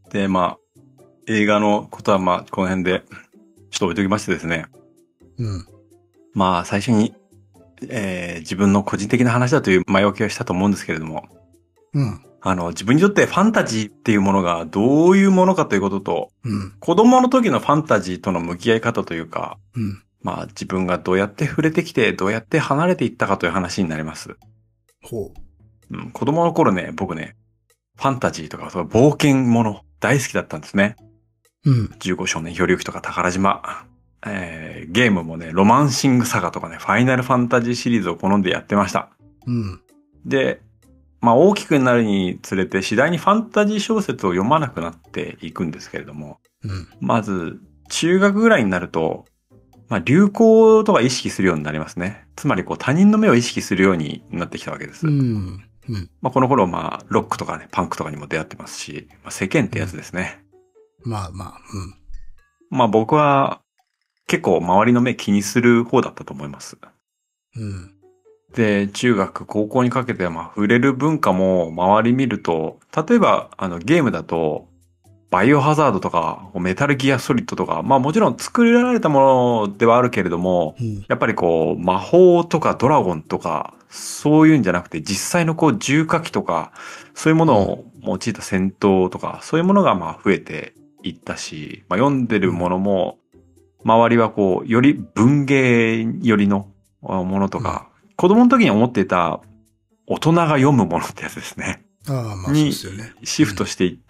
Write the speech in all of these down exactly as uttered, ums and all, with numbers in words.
で、まあ、映画のことはまあ、この辺で、ちょっと置いときましてですね。 うん。 まあ、最初に、えー、自分の個人的な話だという前置きをしたと思うんですけれども、 うん。 あの、自分にとってファンタジーっていうものがどういうものかということと、 うん。 子供の時のファンタジーとの向き合い方というか、 うん。 まあ、自分がどうやって触れてきて、どうやって離れていったかという話になります。 ほうん、子供の頃ね、僕ね、ファンタジーとか、その冒険もの大好きだったんですね。 う。うん。 じゅうご少年漂流記とか宝島。えー、ゲームもね、ロマンシングサガとかね、ファイナルファンタジーシリーズを好んでやってました。 うん。 で、まあ大きくなるにつれて次第にファンタジー小説を読まなくなっていくんですけれども、 うん。 まず、中学ぐらいになると、まあ流行とか意識するようになりますね。つまりこう他人の目を意識するようになってきたわけです。 うん。うん。 まあこの頃まあロックとかね、パンクとかにも出会ってますし、まあ、世間ってやつですね。 まあまあ、 まあ僕は結構周りの目気にする方だったと思います。 うん。うん。 で、中学、高校にかけてはまあ触れる文化も周り見ると、例えばあのゲームだと、バイオハザードとか、メタルギアソリッドとか、まあもちろん作られたものではあるけれども、 うん。 やっぱりこう、魔法とかドラゴンとか、そういうんじゃなくて、実際のこう、重火器とか、そういうものを用いた戦闘とか、そういうものがまあ増えていったし、まあ読んでるものも、周りはこう、より文芸寄りのものとか、子供の時に思っていた大人が読むものってやつですね。 ああ、まあそうでにすよね。 シフトしていって、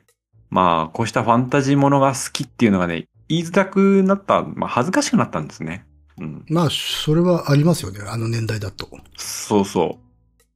まあ、こうしたファンタジーものが好きっていうのがね、言いづらくなった、まあ恥ずかしくなったんですね。うん。 まあ、それはありますよね。あの年代だと。 そうそう。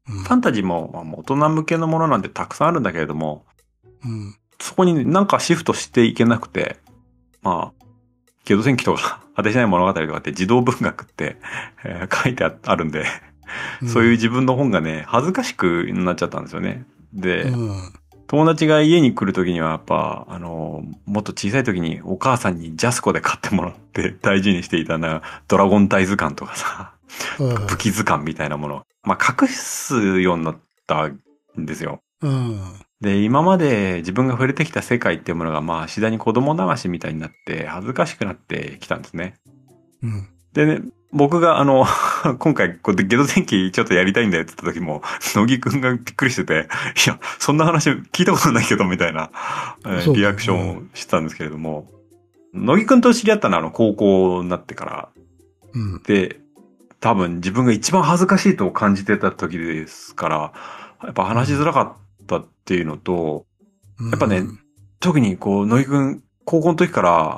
うん。 ファンタジーも、まあ、大人向けのものなんてたくさんあるんだけれども、 うん。 そこにねなんかシフトしていけなくて、まあ、ゲド戦記とか、果てしない物語とかって児童文学って、えー書いてあるんで、 うん。 そういう自分の本がね、恥ずかしくなっちゃったんですよね。で、 うん。 友達が家に来るときにはやっぱ、あの、もっと小さいときにお母さんにジャスコで買ってもらって大事にしていたな、ドラゴン大図鑑とかさ、武器図鑑みたいなもの。まあ、隠すようになったんですよ。 うん。 で、今まで自分が触れてきた世界っていうものがまあ、次第に子供流しみたいになって恥ずかしくなってきたんですね。 うん。 でね、僕があの、今回、こうゲド戦記ちょっとやりたいんだよって言った時も、乃木くんがびっくりしてて、いや、そんな話聞いたことないけど、みたいな、えーそうかリアクションをしてたんですけれども、乃木くんと知り合ったのはあの、高校になってからうん。 で、多分自分が一番恥ずかしいと感じてた時ですから、やっぱ話しづらかったっていうのと、 うん。 やっぱね、特にこう、乃木くん、高校の時から、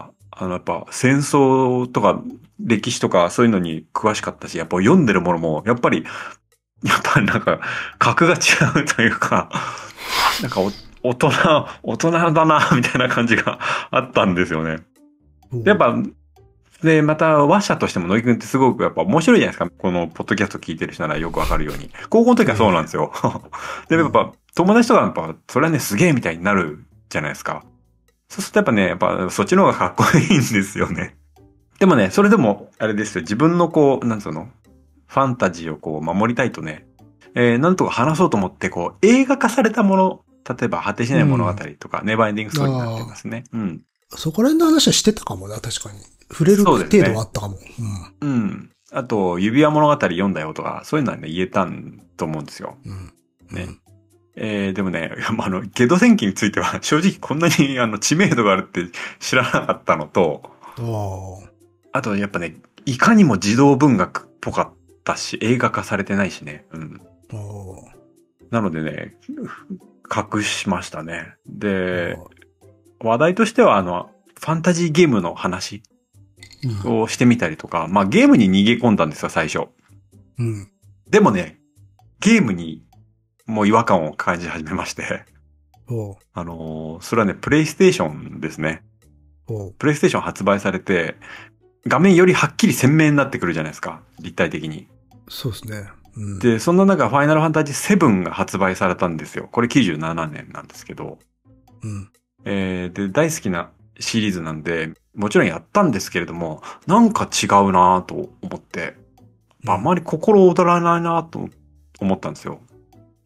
あの、やっぱ戦争とか歴史とかそういうのに詳しかったし、やっぱ読んでるものも、やっぱり、やっぱりなんか、格が違うというか、なんかお、大人、大人だな、みたいな感じがあったんですよね。でやっぱ、で、また、話者としても乃木くんってすごくやっぱ面白いじゃないですか。このポッドキャスト聞いてる人ならよくわかるように。高校の時はそうなんですよ。で、やっぱ、友達とかやっぱ、それはね、すげえみたいになるじゃないですか。そうするとやっぱね、やっぱそっちの方がかっこいいんですよね。でもね、それでも、あれですよ、自分のこう、なんつうの、ファンタジーをこう守りたいとね、えー、なんとか話そうと思って、こう、映画化されたもの、例えば、果てしない物語とか、ネバーエンディングストーリーになってますね。うん。 そこら辺の話はしてたかもな、確かに。触れる程そうですね。 度はあったかも。 うん。うん。あと、指輪物語読んだよとか、そういうのはね、言えたんと思うんですよ。 うん。 ね。うん、えー、でもね、あの、ゲド戦記については、正直こんなにあの知名度があるって知らなかったのと、あとやっぱね、いかにも児童文学っぽかったし、映画化されてないしね。うん。なのでね、隠しましたね。で、話題としてはあの、ファンタジーゲームの話をしてみたりとか、うん、まあゲームに逃げ込んだんですよ、最初。 うん。 でもね、ゲームにもう違和感を感じ始めまして。あのー、それはね、プレイステーションですね。プレイステーション発売されて、画面よりはっきり鮮明になってくるじゃないですか。立体的に。 そうですね。 うん、で、そんな中、ファイナルファンタジーセブンが発売されたんですよ。これきゅうじゅうななねんなんですけど。 うん。 えー、で、大好きなシリーズなんで、もちろんやったんですけれども、なんか違うなぁと思って、あんまり心躍らないなぁと思ったんですよ。 うん、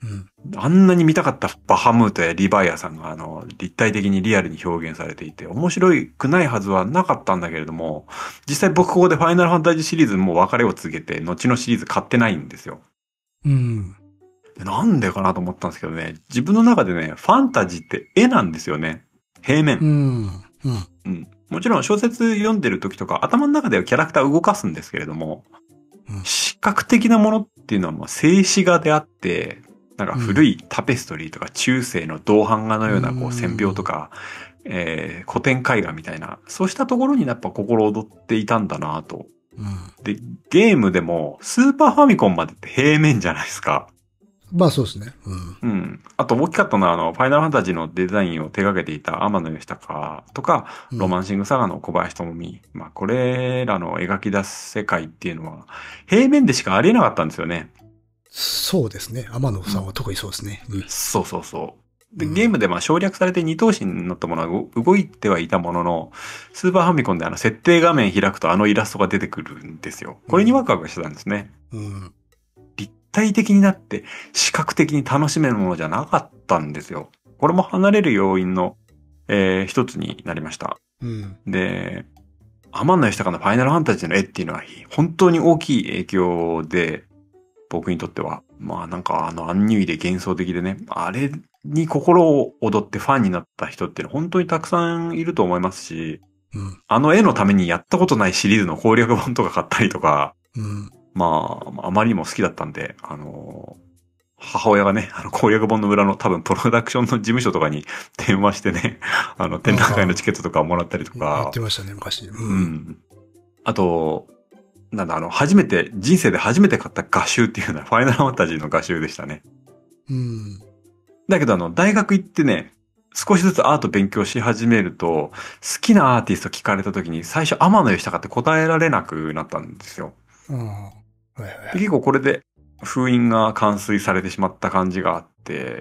あんなに見たかったバハムートやリヴァイアさんがあの、立体的にリアルに表現されていて、面白くないはずはなかったんだけれども、実際僕ここでファイナルファンタジーシリーズも別れを告げて、後のシリーズ買ってないんですよ。 うん。 なんでかなと思ったんですけどね、自分の中でね、ファンタジーって絵なんですよね。平面。 うん。うん。 うん。もちろん小説読んでる時とか頭の中ではキャラクターを動かすんですけれども、 うん、 視覚的なものっていうのはまあ静止画であって、なんか古いタペストリーとか中世の銅版画のようなこう線描とか、えー、古典絵画みたいな、そうしたところにやっぱ心躍っていたんだなと。 うん、 で、ゲームでもスーパーファミコンまでって平面じゃないですか。 まあそうですね。 うん。うん。あと大きかったのはあの、ファイナルファンタジーのデザインを手掛けていた天野義高とか、 うん、 ロマンシングサガの小林智美。まあこれらの描き出す世界っていうのは、平面でしかありえなかったんですよね。 そうですね。天野さんは特にそうですね。うん、 そうそうそう。で、ゲームでまあ省略されて二等身になったものは動いてはいたものの、スーパーファミコンであの設定画面開くとあのイラストが出てくるんですよ。これにワクワクしてたんですね。 うん。 立体的になって視覚的に楽しめるものじゃなかったんですよ。これも離れる要因の、えー、一つになりました。 うん、 で、天野義高のファイナルファンタジーの絵っていうのは本当に大きい影響で、僕にとっては。まあなんかあのアンニュイで幻想的でね、あれに心を躍ってファンになった人って本当にたくさんいると思いますし、 うん、 あの絵のためにやったことないシリーズの攻略本とか買ったりとか、 うん、 まあ、あまりにも好きだったんで、あの、母親がね、あの攻略本の裏の多分プロダクションの事務所とかに電話してね、あの展覧会のチケットとかをもらったりとか。 言ってましたね、昔。うん。 うん。あと、なんだ、あの、初めて、人生で初めて買った画集っていうのはファイナルファンタジーの画集でしたね。 うん。 だけどあの、大学行ってね、少しずつアート勉強し始めると、好きなアーティスト聞かれた時に最初天野義高って答えられなくなったんですよ。 うん。はいはい。 で結構これで封印が完遂されてしまった感じがあって、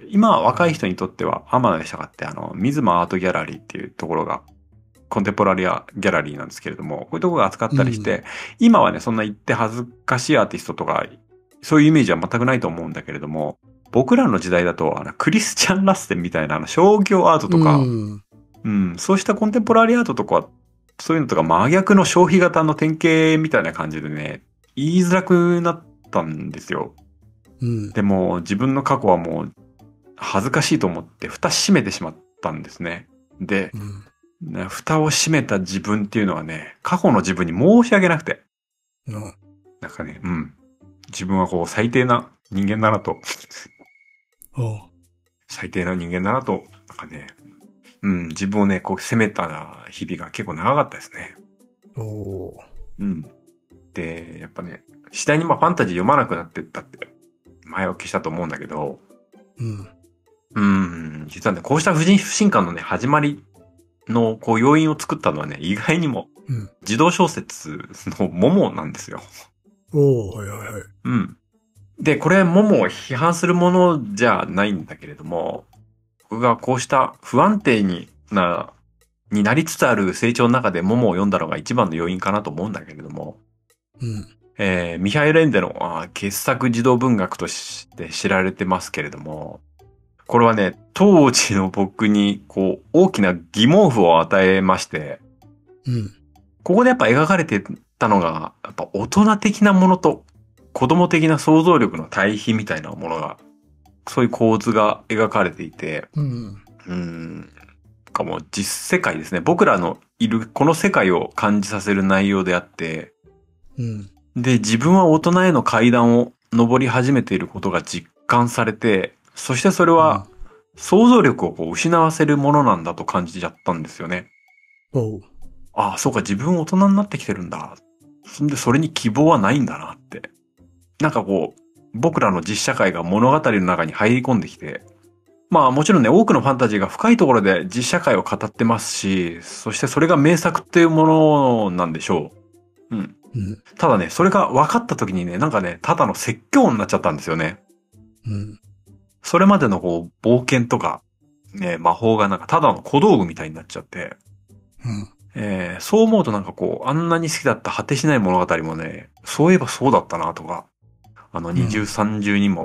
今若い人にとっては天野義高ってあの、水間アートギャラリーっていうところが、コンテンポラリアギャラリーなんですけれども、こういうところが扱ったりして、うん、今はね、そんな言って恥ずかしいアーティストとか、そういうイメージは全くないと思うんだけれども、僕らの時代だと、あの、クリスチャン・ラッセンみたいなあの商業アートとか、うん、うん、そうしたコンテンポラリーアートとか、そういうのとか真逆の消費型の典型みたいな感じでね、言いづらくなったんですよ。うん、でも、自分の過去はもう、恥ずかしいと思って、蓋閉めてしまったんですね。で、うん、蓋を閉めた自分っていうのはね、過去の自分に申し訳なくて。うん、なんかね、うん。自分はこう、最低な人間だなと。最低な人間だなと、なんかね、うん、自分をね、こう、責めた日々が結構長かったですね。おうん。で、やっぱね、次第にまあファンタジー読まなくなってったって、前置きしたと思うんだけど、うん。うん、実はね、こうした不信不信感のね、始まりの、こう、要因を作ったのはね、意外にも、うん、児童小説のモモなんですよ。おー、はいはいはい。うん。で、これ、モモを批判するものじゃないんだけれども、僕がこうした不安定にな、になりつつある成長の中でモモを読んだのが一番の要因かなと思うんだけれども、うん。えー、ミハイル・エンデのあ傑作児童文学として知られてますけれども、これはね、当時の僕に、こう、大きな疑問符を与えまして、うん。ここでやっぱ描かれてたのが、やっぱ大人的なものと子供的な想像力の対比みたいなものが、そういう構図が描かれていて、うん。うん。かも実世界ですね。僕らのいるこの世界を感じさせる内容であって、うん。で、自分は大人への階段を登り始めていることが実感されて、そしてそれは想像力をこう失わせるものなんだと感じちゃったんですよね。おう。ああ、そうか、自分大人になってきてるんだ。で、それに希望はないんだなって。なんかこう、僕らの実社会が物語の中に入り込んできて、まあもちろんね、多くのファンタジーが深いところで実社会を語ってますし、そしてそれが名作っていうものなんでしょう。うん。うん、ただね、それが分かった時にね、なんかね、ただの説教になっちゃったんですよね。うん。それまでのこう、冒険とか、ね、魔法がなんかただの小道具みたいになっちゃって、うん。えー、そう思うとなんかこう、あんなに好きだった果てしない物語もね、そういえばそうだったなとか、あの二重三重にも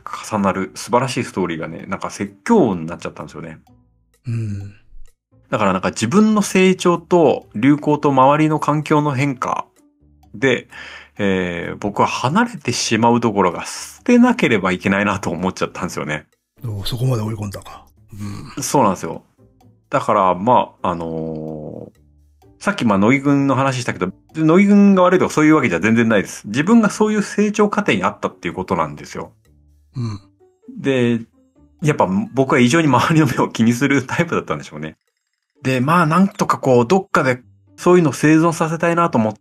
重なる素晴らしいストーリーがね、なんか説教になっちゃったんですよね。 うん。 だからなんか自分の成長と流行と周りの環境の変化で、えー、僕は離れてしまうところが捨てなければいけないなと思っちゃったんですよね。 おそこまで追い込んだか。うん。 そうなんですよ。だから、まあ、あのーさっきまあ、乃木くんの話したけど、乃木くんが悪いとかそういうわけじゃ全然ないです。自分がそういう成長過程にあったっていうことなんですよ。 うん。 で、やっぱ僕は異常に周りの目を気にするタイプだったんでしょうね。で、まあ、なんとかこう、どっかでそういうのを生存させたいなと思って、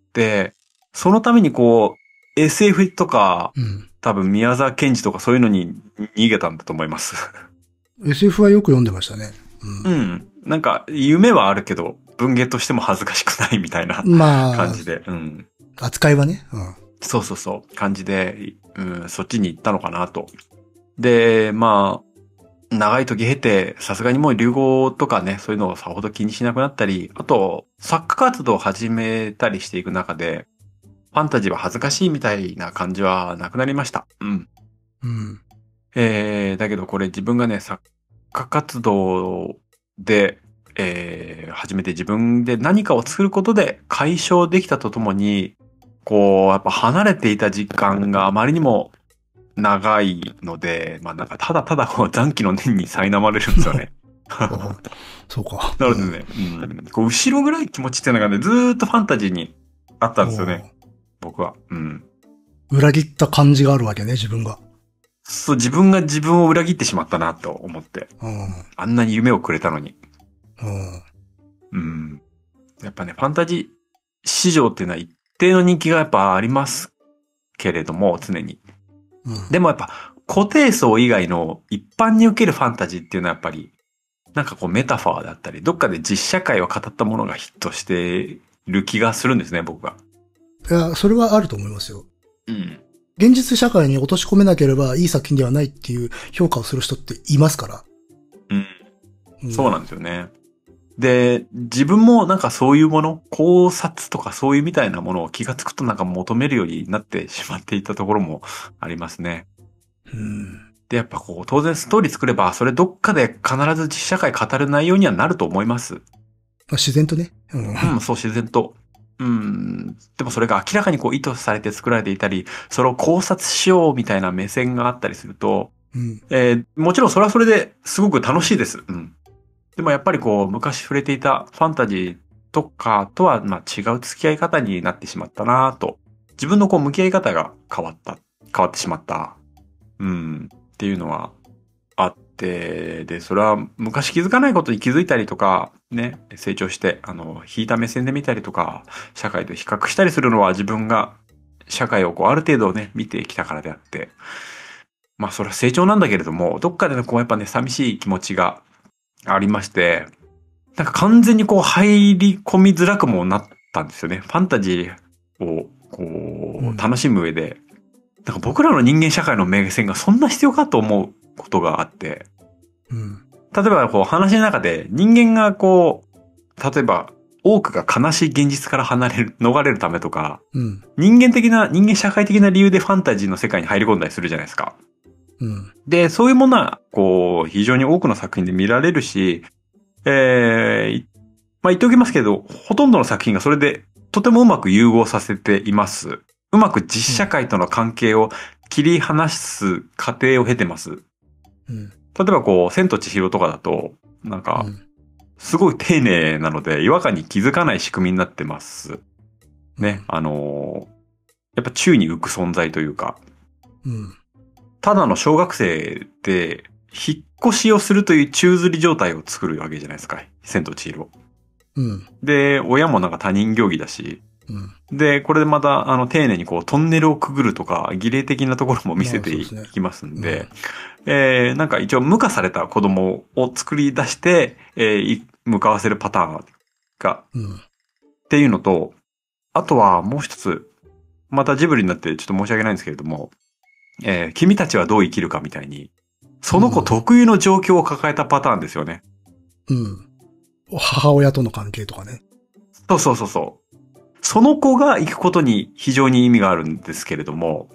そのためにこう、エスエフ とか、 うん。 多分宮沢賢治とかそういうのに逃げたんだと思います。 エスエフ はよく読んでましたね。 ううん。 ん。なんか、夢はあるけど、文芸としても恥ずかしくないみたいなまあ、 感じで。うん。 扱いはね。うん。 そうそうそう。感じで、うん、そっちに行ったのかなと。で、まあ、長い時経て、さすがにもう流行とかね、そういうのをさほど気にしなくなったり、あと、作家活動を始めたりしていく中で、ファンタジーは恥ずかしいみたいな感じはなくなりました。うん。 うん。 えー、だけどこれ自分がね、作家活動で、えー、初めて自分で何かを作ることで解消できたとともに、こう、やっぱ離れていた時間があまりにも長いので、まあなんかただただこう残機の念に苛まれるんですよね。 おそうか。 なのでね、うん、こう後ろぐらい気持ちっていうのがね、ずーっとファンタジーにあったんですよね。僕は。うん。 裏切った感じがあるわけね、自分が。 そう、自分が自分を裏切ってしまったなと思って。 うん。 あんなに夢をくれたのに。 うん。 うん。やっぱね、ファンタジー市場っていうのは一定の人気がやっぱありますけれども、常に。 うん。 でもやっぱ固定層以外の一般に受けるファンタジーっていうのはやっぱり、なんかこうメタファーだったり、どっかで実社会を語ったものがヒットしている気がするんですね、僕が。 いや、それはあると思いますよ。 うん。 現実社会に落とし込めなければいい作品ではないっていう評価をする人っていますから。 うん。 うん、 そうなんですよね。で、自分もなんかそういうもの、考察とかそういうみたいなものを気がつくとなんか求めるようになってしまっていたところもありますね。 うん。 で、やっぱこう、当然ストーリー作れば、それどっかで必ず実社会語る内容にはなると思います。 まあ、自然とね。うん。 うん、そう自然と。うん。でもそれが明らかにこう意図されて作られていたり、それを考察しようみたいな目線があったりすると、 うん。 えーもちろんそれはそれですごく楽しいです。うん。でもやっぱりこう、昔触れていたファンタジーとかとは、まあ違う付き合い方になってしまったなと。自分のこう、向き合い方が変わった。変わってしまった。うん。っていうのはあって、で、それは昔気づかないことに気づいたりとか、ね、成長して、あの、引いた目線で見たりとか、社会と比較したりするのは自分が社会をこう、ある程度ね、見てきたからであって、まあそれは成長なんだけれども、どっかでこう、やっぱね、寂しい気持ちがありまして、なんか完全にこう入り込みづらくもなったんですよね。ファンタジーをこう楽しむ上で、なんか僕らの人間社会の目線がそんな必要かと思うことがあって、 うん。 例えばこう話の中で人間がこう、例えば多くが悲しい現実から離れる、逃れるためとか、 うん。 人間的な、人間社会的な理由でファンタジーの世界に入り込んだりするじゃないですか。 うん。 で、そういうものは、こう、非常に多くの作品で見られるし、えー、まあ言っておきますけど、ほとんどの作品がそれでとてもうまく融合させています。うまく実社会との関係を切り離す過程を経てます。 うん。 例えばこう、千と千尋とかだと、なんか、 うんすごい丁寧なので、違和感に気づかない仕組みになってます。ね。あのーやっぱ宙に浮く存在というか、 うん。 ただの小学生で、引っ越しをするという宙吊り状態を作るわけじゃないですか。千と千尋。 うん。 で、親もなんか他人行儀だし、 うん。 で、これでまた、あの、丁寧にこう、トンネルをくぐるとか、儀礼的なところも見せていまあそうですねきますんで、えー、なんか一応、無化された子供を作り出して、えーい、向かわせるパターンが、 うん。 っていうのと、あとはもう一つ、またジブリになってちょっと申し訳ないんですけれども、えー、君たちはどう生きるかみたいに、その子特有の状況を抱えたパターンですよね。 うん。母親との関係とかね。 そうそうそうそう。その子が行くことに非常に意味があるんですけれども、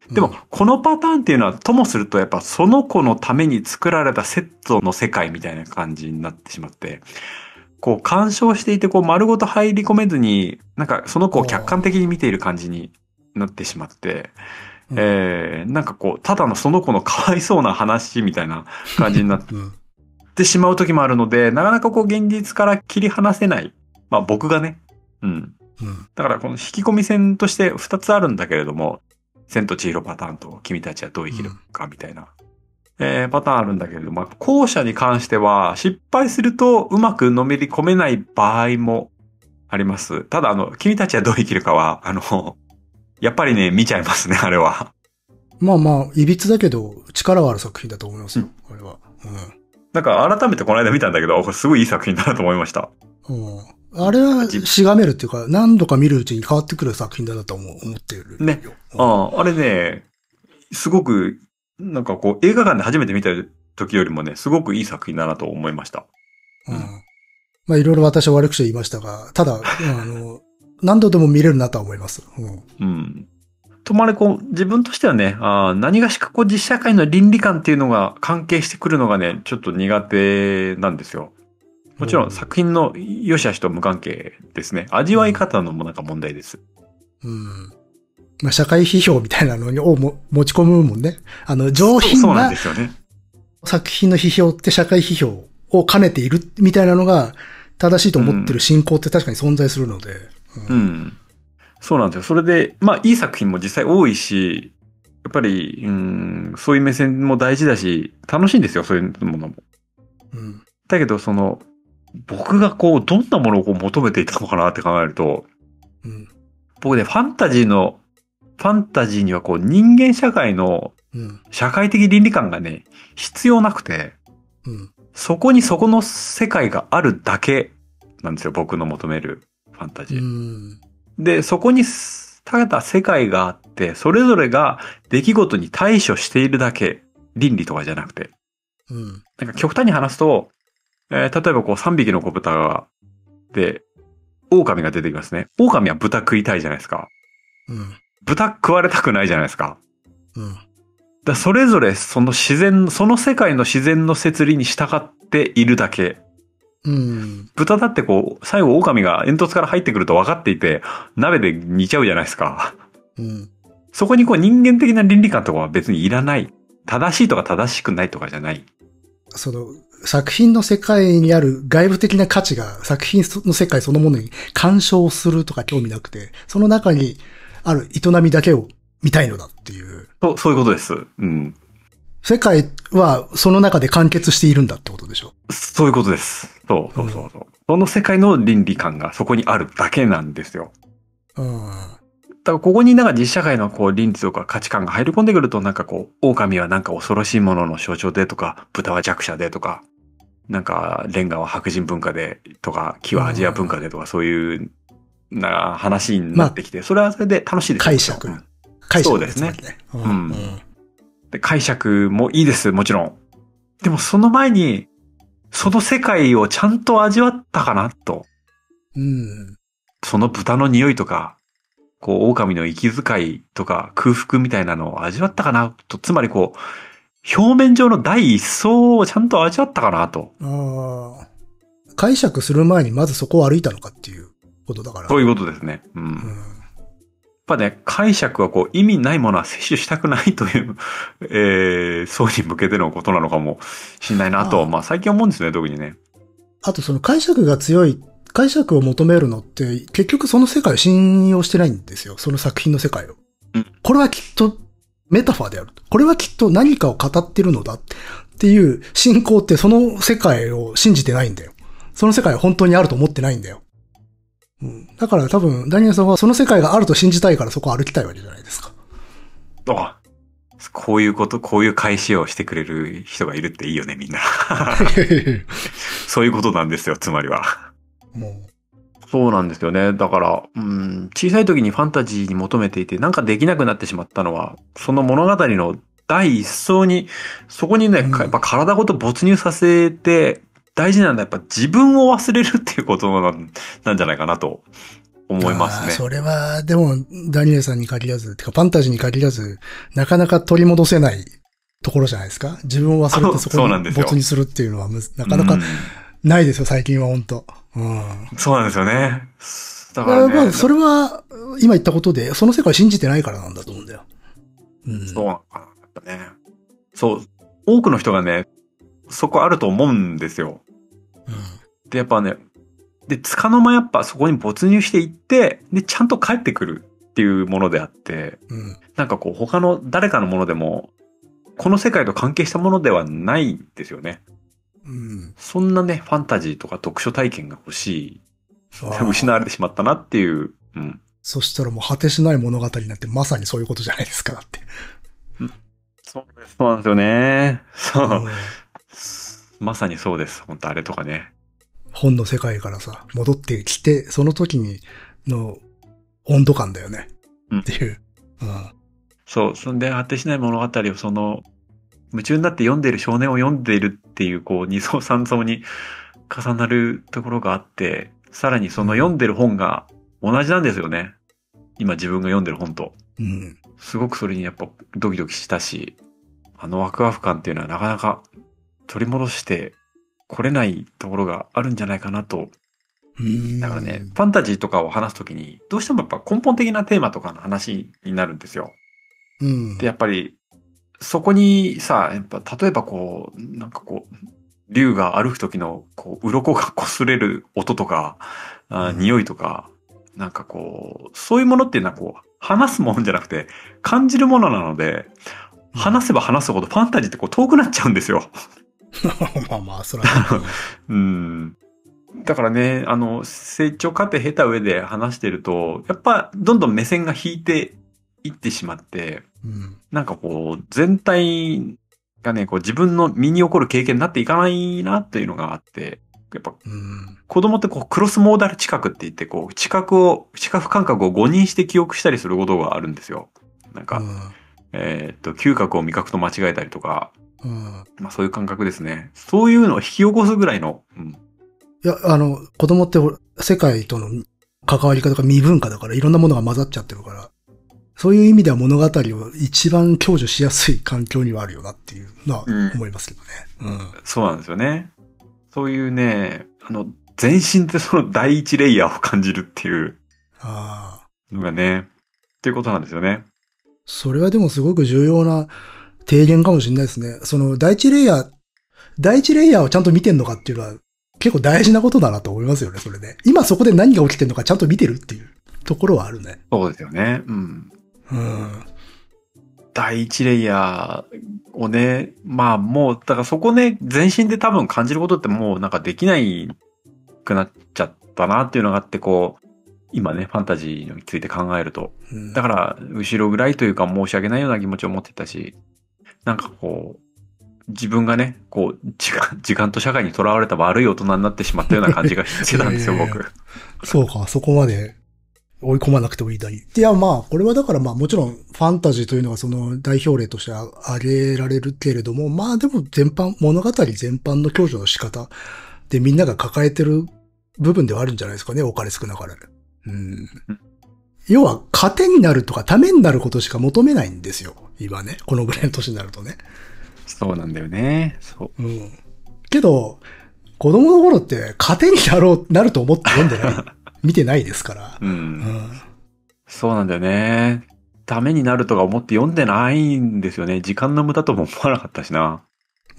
でも、このパターンっていうのは、ともすると、やっぱその子のために作られたセットの世界みたいな感じになってしまって、こう、干渉していて、こう、丸ごと入り込めずに、なんか、その子を客観的に見ている感じになってしまって、えー、なんかこう、ただのその子のかわいそうな話みたいな感じになってしまう時もあるので、なかなかこう、現実から切り離せない。まあ、僕がね。うん。だから、この引き込み線としてふたつあるんだけれども、千と千尋パターンと君たちはどう生きるかみたいな、うん、えー、パターンあるんだけれども、後者に関しては失敗するとうまくのめり込めない場合もあります。ただあの、君たちはどう生きるかは、あの、やっぱりね、見ちゃいますね、あれは。 まあまあ、いびつだけど力はある作品だと思いますよ、うん、あれは。うん。 なんか改めてこの間見たんだけど、これすごいいい作品だなと思いました。 うん。あれは、しがめるっていうか、何度か見るうちに変わってくる作品だなと思っている。 ね。うん、あれね、すごく、なんかこう、映画館で初めて見た時よりもね、すごくいい作品だなと思いました。 うん。まあ、いろいろ私は悪口言いましたが、ただ、あの、何度でも見れるなとは思います。うん。 うん。ともあれこう、自分としてはね、あ何がしかこう、実社会の倫理観っていうのが関係してくるのがね、ちょっと苦手なんですよ。もちろん作品の良し悪しと無関係ですね。味わい方のもなんか問題です。 うん。まあ、社会批評みたいなのをも持ち込むもんね。あの、上品な作品の批評って社会批評を兼ねているみたいなのが正しいと思ってる信仰って確かに存在するので。 うん。うん、そうなんですよ。それで、まあ、いい作品も実際多いし、やっぱり、うん、そういう目線も大事だし、楽しいんですよ、そういうものも。うん。だけど、その、僕がこう、どんなものをこう求めていたのかなって考えると、うん、僕ね、ファンタジーの、ファンタジーにはこう、人間社会の、社会的倫理観がね、必要なくて、うん、そこにそこの世界があるだけなんですよ、僕の求めるファンタジー。うん、で、そこに、ただ世界があって、それぞれが出来事に対処しているだけ、倫理とかじゃなくて。うん、なんか極端に話すと、えー、例えばこうさんびきの子豚が、で、狼が出てきますね。狼は豚食いたいじゃないですか。うん。豚食われたくないじゃないですか。うん。だそれぞれその自然、その世界の自然の摂理に従っているだけ。うん。豚だってこう、最後狼が煙突から入ってくると分かっていて、鍋で煮ちゃうじゃないですか。うん。そこにこう人間的な倫理観とかは別にいらない。正しいとか正しくないとかじゃない。 その、作品の世界にある外部的な価値が作品の世界そのものに干渉するとか興味なくて、その中にある営みだけを見たいのだっていう。 そう、そういうことです。うん。 世界はその中で完結しているんだってことでしょ。 そういうことです。そうそうそうそう、うん。その世界の倫理観がそこにあるだけなんですよ。うん。だからここになんか実社会のこう倫理とか価値観が入り込んでくるとなんかこう、狼はなんか恐ろしいものの象徴でとか、豚は弱者でとか、なんかレンガは白人文化でとか、木はアジア文化でとか、そういうな話になってきて、まあ、それはそれで楽しいです。 解釈。 解釈、そうですね。うん。うん、で解釈もいいです、もちろん。でもその前に、その世界をちゃんと味わったかなと。うん。その豚の匂いとか、こう、狼の息遣いとか空腹みたいなのを味わったかなと、つまりこう、表面上の第一層をちゃんと味わったかなと。 ああ。解釈する前にまずそこを歩いたのかっていうことだから。 そういうことですね。うん。うん、やっぱね、解釈はこう、意味ないものは摂取したくないという、えー、層に向けてのことなのかもしれないなと、あまあ最近思うんですね、特にね。 あとその解釈が強い、解釈を求めるのって、結局その世界を信用してないんですよ。その作品の世界を。うん、これはきっと、メタファーである。これはきっと何かを語ってるのだっていう信仰ってその世界を信じてないんだよ。その世界は本当にあると思ってないんだよ。うん、だから多分、ダニエルさんはその世界があると信じたいからそこを歩きたいわけじゃないですか。 あ、こういうこと、こういう返しをしてくれる人がいるっていいよね、みんな。そういうことなんですよ、つまりは。もうそうなんですよね。だから、うん、小さい時にファンタジーに求めていて、なんかできなくなってしまったのは、その物語の第一層に、そこにね、うん、やっぱ体ごと没入させて、大事なんだ。やっぱ自分を忘れるっていうことなん、なんじゃないかなと思いますね。 あそれは、でも、ダニエルさんに限らず、てか、ファンタジーに限らず、なかなか取り戻せないところじゃないですか。自分を忘れてそこに没にするっていうのは、なかなかないですよ、最近は本当。うん。 そうなんですよね。だからね。 まあ、それは、今言ったことで、その世界を信じてないからなんだと思うんだよ。 うん。そうなのかな。ね。そう。多くの人がね、そこあると思うんですよ。うん。で、やっぱね、で、つかの間やっぱそこに没入していって、で、ちゃんと帰ってくるっていうものであって、うん、なんかこう他の誰かのものでも、この世界と関係したものではないんですよね。うん、そんなね、ファンタジーとか読書体験が欲しい。失われてしまったなっていう。うん。 そしたらもう果てしない物語になってまさにそういうことじゃないですか、だって。 うん、そうです。そうなんですよね。そう。うん、まさにそうです。本当あれとかね。 本の世界からさ、戻ってきて、その時にの温度感だよね。うん、っていう。うん、 そう。そんで、果てしない物語をその、夢中になって読んでいる少年を読んでいるっていう、こう、二層三層に重なるところがあって、さらにその読んでる本が同じなんですよね。うん、今自分が読んでる本と。うん、すごくそれにやっぱドキドキしたし、あのワクワク感っていうのはなかなか取り戻して来れないところがあるんじゃないかなと。だからね、ファンタジーとかを話すときに、どうしてもやっぱ根本的なテーマとかの話になるんですよ。うん、で、やっぱり、そこにさ、やっぱ例えばこう、なんかこう、竜が歩くときの、こう、鱗が擦れる音とか、あ、匂いとか、うん、なんかこう、そういうものっていうのはこう、話すものじゃなくて、感じるものなので、うん、話せば話すほどファンタジーってこう遠くなっちゃうんですよ。 まあまあ、それは、ね。 うん。だからね、あの、成長過程経た上で話してると、やっぱ、どんどん目線が引いていってしまって、うん、なんかこう、全体がね、こう自分の身に起こる経験になっていかないなっていうのがあって、やっぱ、うん、子供ってこう、クロスモーダル知覚って言って、こう、知覚を、知覚感覚を誤認して記憶したりすることがあるんですよ。なんか、うん、えー、っと、嗅覚を味覚と間違えたりとか、うん、まあそういう感覚ですね。そういうのを引き起こすぐらいの、うん、 いや、あの、子供って世界との関わり方が未文化だからいろんなものが混ざっちゃってるから、そういう意味では物語を一番享受しやすい環境にはあるよなっていうのは思いますけどね。うん。うん、 そうなんですよね。そういうね、あの、全身でその第一レイヤーを感じるっていうのがね、っていうことなんですよね。 それはでもすごく重要な提言かもしれないですね。その第一レイヤー、第一レイヤーをちゃんと見てんのかっていうのは結構大事なことだなと思いますよね、それで。今そこで何が起きてんのかちゃんと見てるっていうところはあるね。 そうですよね。うん。うん。第一レイヤーをね、まあもう、だからそこね、全身で多分感じることってもうなんかできないくなっちゃったなっていうのがあって、こう、今ね、ファンタジーについて考えると。うん、だから、後ろぐらいというか申し訳ないような気持ちを持ってたし、なんかこう、自分がね、こう、時間、時間と社会に囚われた悪い大人になってしまったような感じがしてたんですよ、僕。 そうか、そこまで追い込まなくてもいいだに。いや、まあ、これはだからまあもちろんファンタジーというのがその代表例として挙げられるけれども、まあでも全般、物語全般の享受の仕方でみんなが抱えてる部分ではあるんじゃないですかね、多かれ少なかれ。うん。要は、糧になるとかためになることしか求めないんですよ。今ね。このぐらいの年になるとね。 そうなんだよね。そう。 うん。けど、子供の頃って糧になろう、なると思って読んでない。見てないですから、うん。うん。 そうなんだよね。ためになるとか思って読んでないんですよね。時間の無駄とも思わなかったしな。 うん。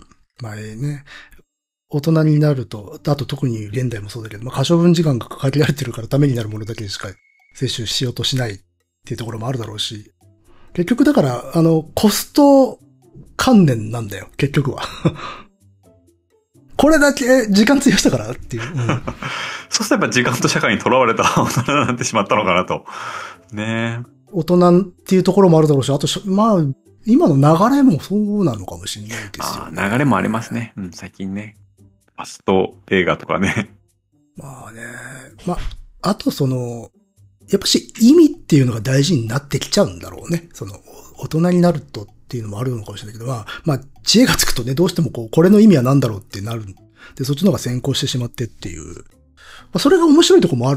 まあね。大人になると、あと特に現代もそうだけど、まあ可処分時間が限られてるからためになるものだけしか摂取しようとしないっていうところもあるだろうし。結局だから、あの、コスト観念なんだよ、結局は。これだけ時間費やしたからっていう。うん、 そうするとやっぱ時間と社会に囚われた大人になってしまったのかなと。ねえ。 大人っていうところもあるだろうし、あと、まあ、今の流れもそうなのかもしれないですよ、ね。 ああ、流れもありますね。うん、最近ね。ファスト映画とかね。 まあね。まあ、あとその、やっぱし意味っていうのが大事になってきちゃうんだろうね。その、大人になるとっていうのもあるのかもしれないけど、まあ、まあ、知恵がつくとね、どうしてもこう、これの意味は何だろうってなる。で、そっちの方が先行してしまってっていう。まあ、それが面白いところもある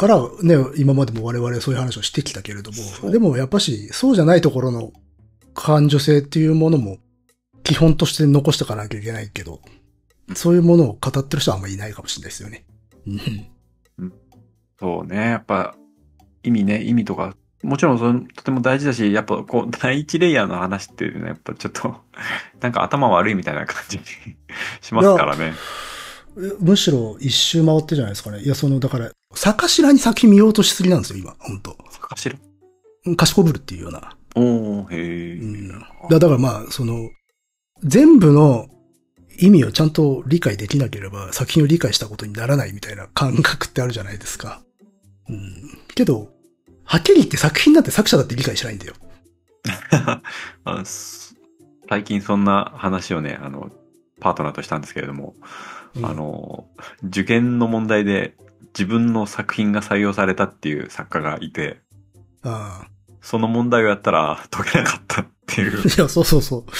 からね、今までも我々そういう話をしてきたけれども、でもやっぱしそうじゃないところの感受性っていうものも基本として残しておかなきゃいけないけど、そういうものを語ってる人はあんまりいないかもしれないですよね。 うん、そうね。やっぱ意味ね、意味とか、もちろんそれとても大事だし、やっぱこう第一レイヤーの話っていうのはやっぱちょっとなんか頭悪いみたいな感じしますからね。 むしろ一周回ってじゃないですかね。いや、その、だから、坂頭に先見ようとしすぎなんですよ、今、本当坂頭賢ぶるっていうような。 おー、へー。うん、 だだからまあ、その、全部の意味をちゃんと理解できなければ、作品を理解したことにならないみたいな感覚ってあるじゃないですか。うん。けど、はっきり言って作品だって作者だって理解しないんだよ。 あ、最近そんな話をね、あの、パートナーとしたんですけれども、うん、あの、受験の問題で自分の作品が採用されたっていう作家がいて、 ああ、 その問題をやったら解けなかったっていう。 いや、そうそうそう。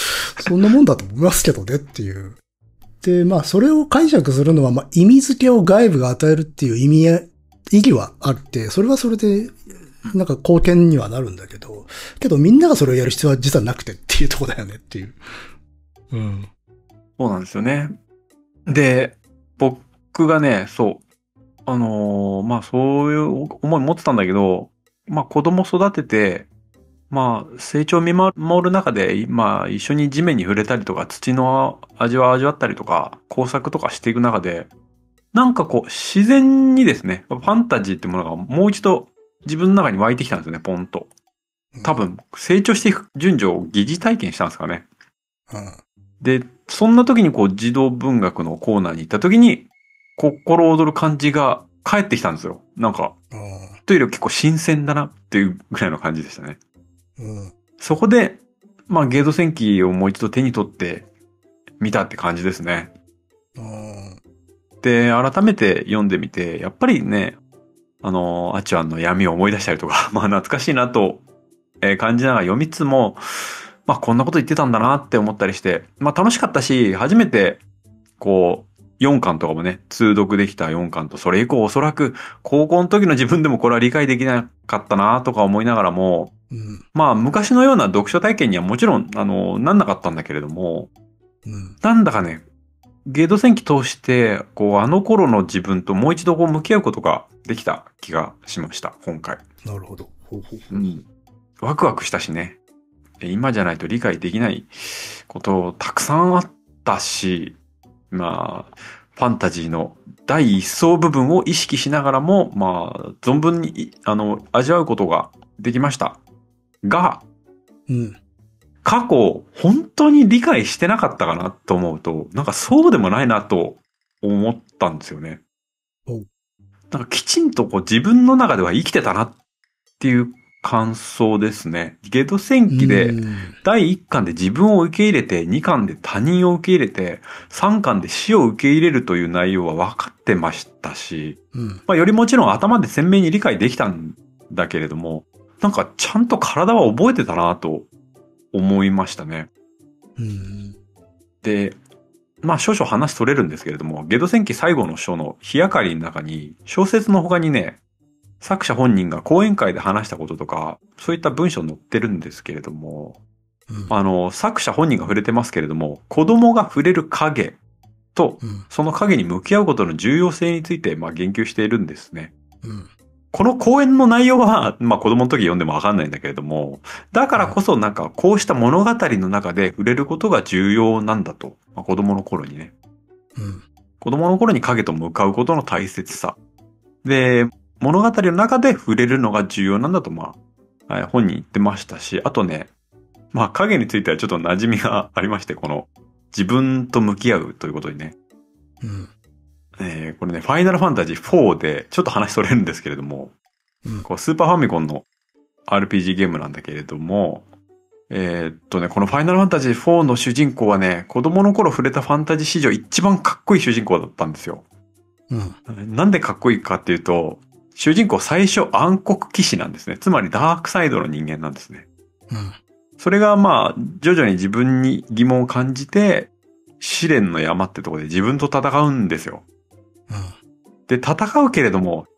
そんなもんだと思いますけどねっていう。で、まあ、それを解釈するのは、まあ、意味付けを外部が与えるっていう意味や、意義はあって、それはそれで、なんか貢献にはなるんだけど、けどみんながそれをやる必要は実はなくてっていうとこだよねっていう。うん。 そうなんですよね。で、僕がね、そう、あのー、まあそういう思い持ってたんだけど、まあ子供育てて、まあ成長を見守る中で、まあ一緒に地面に触れたりとか、土の味を味わったりとか、工作とかしていく中で、なんかこう自然にですね、ファンタジーってものがもう一度自分の中に湧いてきたんですよね、ポンと。多分、成長していく順序を疑似体験したんですかね。 うん、 で、そんな時にこう児童文学のコーナーに行った時に、心躍る感じが返ってきたんですよ。なんか、 うん、 というより結構新鮮だなっていうぐらいの感じでしたね。 うん、 そこで、まあゲート戦記をもう一度手に取ってみたって感じですね。 うん、 で、改めて読んでみて、やっぱりね、あの、アチュアンの闇を思い出したりとか、まあ懐かしいなと感じながら読みつつも、まあこんなこと言ってたんだなって思ったりして、まあ楽しかったし、初めて、こう、よんかんとかもね、通読できたよんかんと、それ以降おそらく、高校の時の自分でもこれは理解できなかったなとか思いながらも、うん、まあ昔のような読書体験にはもちろん、あの、なんなかったんだけれども、うん、なんだかね、ゲート戦記通して、こう、あの頃の自分ともう一度こう向き合うことができた気がしました、今回。 なるほど。ほうほうほう。 うん。ワクワクしたしね。今じゃないと理解できないことたくさんあったし、まあ、ファンタジーの第一層部分を意識しながらも、まあ、存分に、あの、味わうことができました。が、 うん。 過去、本当に理解してなかったかなと思うと、なんかそうでもないなと思ったんですよね。なんかきちんとこう自分の中では生きてたなっていう感想ですね。ゲート戦記でだいいっかんで自分を受け入れて、にかんで他人を受け入れて、さんかんで死を受け入れるという内容は分かってましたし、うん、まあよりもちろん頭で鮮明に理解できたんだけれども、なんかちゃんと体は覚えてたなと思いましたね。うん、で、まあ少々話取れるんですけれども、ゲド戦記最後の章の日明かりの中に、小説の他にね、作者本人が講演会で話したこととか、そういった文章載ってるんですけれども、うん、あの、作者本人が触れてますけれども、子供が触れる影と、うん、その影に向き合うことの重要性について、まあ言及しているんですね。うん、この講演の内容は、まあ子供の時読んでもわかんないんだけれども、だからこそなんかこうした物語の中で触れることが重要なんだと。まあ、子供の頃にね、うん。子供の頃に影と向かうことの大切さ。で、物語の中で触れるのが重要なんだと、まあ、はい、本人言ってましたし、あとね、まあ影についてはちょっと馴染みがありまして、この自分と向き合うということにね。うん。えー、これね、ファイナルファンタジーフォーで、ちょっと話それるんですけれども、うん、こうスーパーファミコンの アールピージー ゲームなんだけれども、えー、っとね、このファイナルファンタジーフォーの主人公はね、子供の頃触れたファンタジー史上一番かっこいい主人公だったんですよ。うん。なんでかっこいいかっていうと、主人公最初暗黒騎士なんですね。つまりダークサイドの人間なんですね。うん。それがまあ、徐々に自分に疑問を感じて、試練の山ってところで自分と戦うんですよ。うん。で、戦うけれども、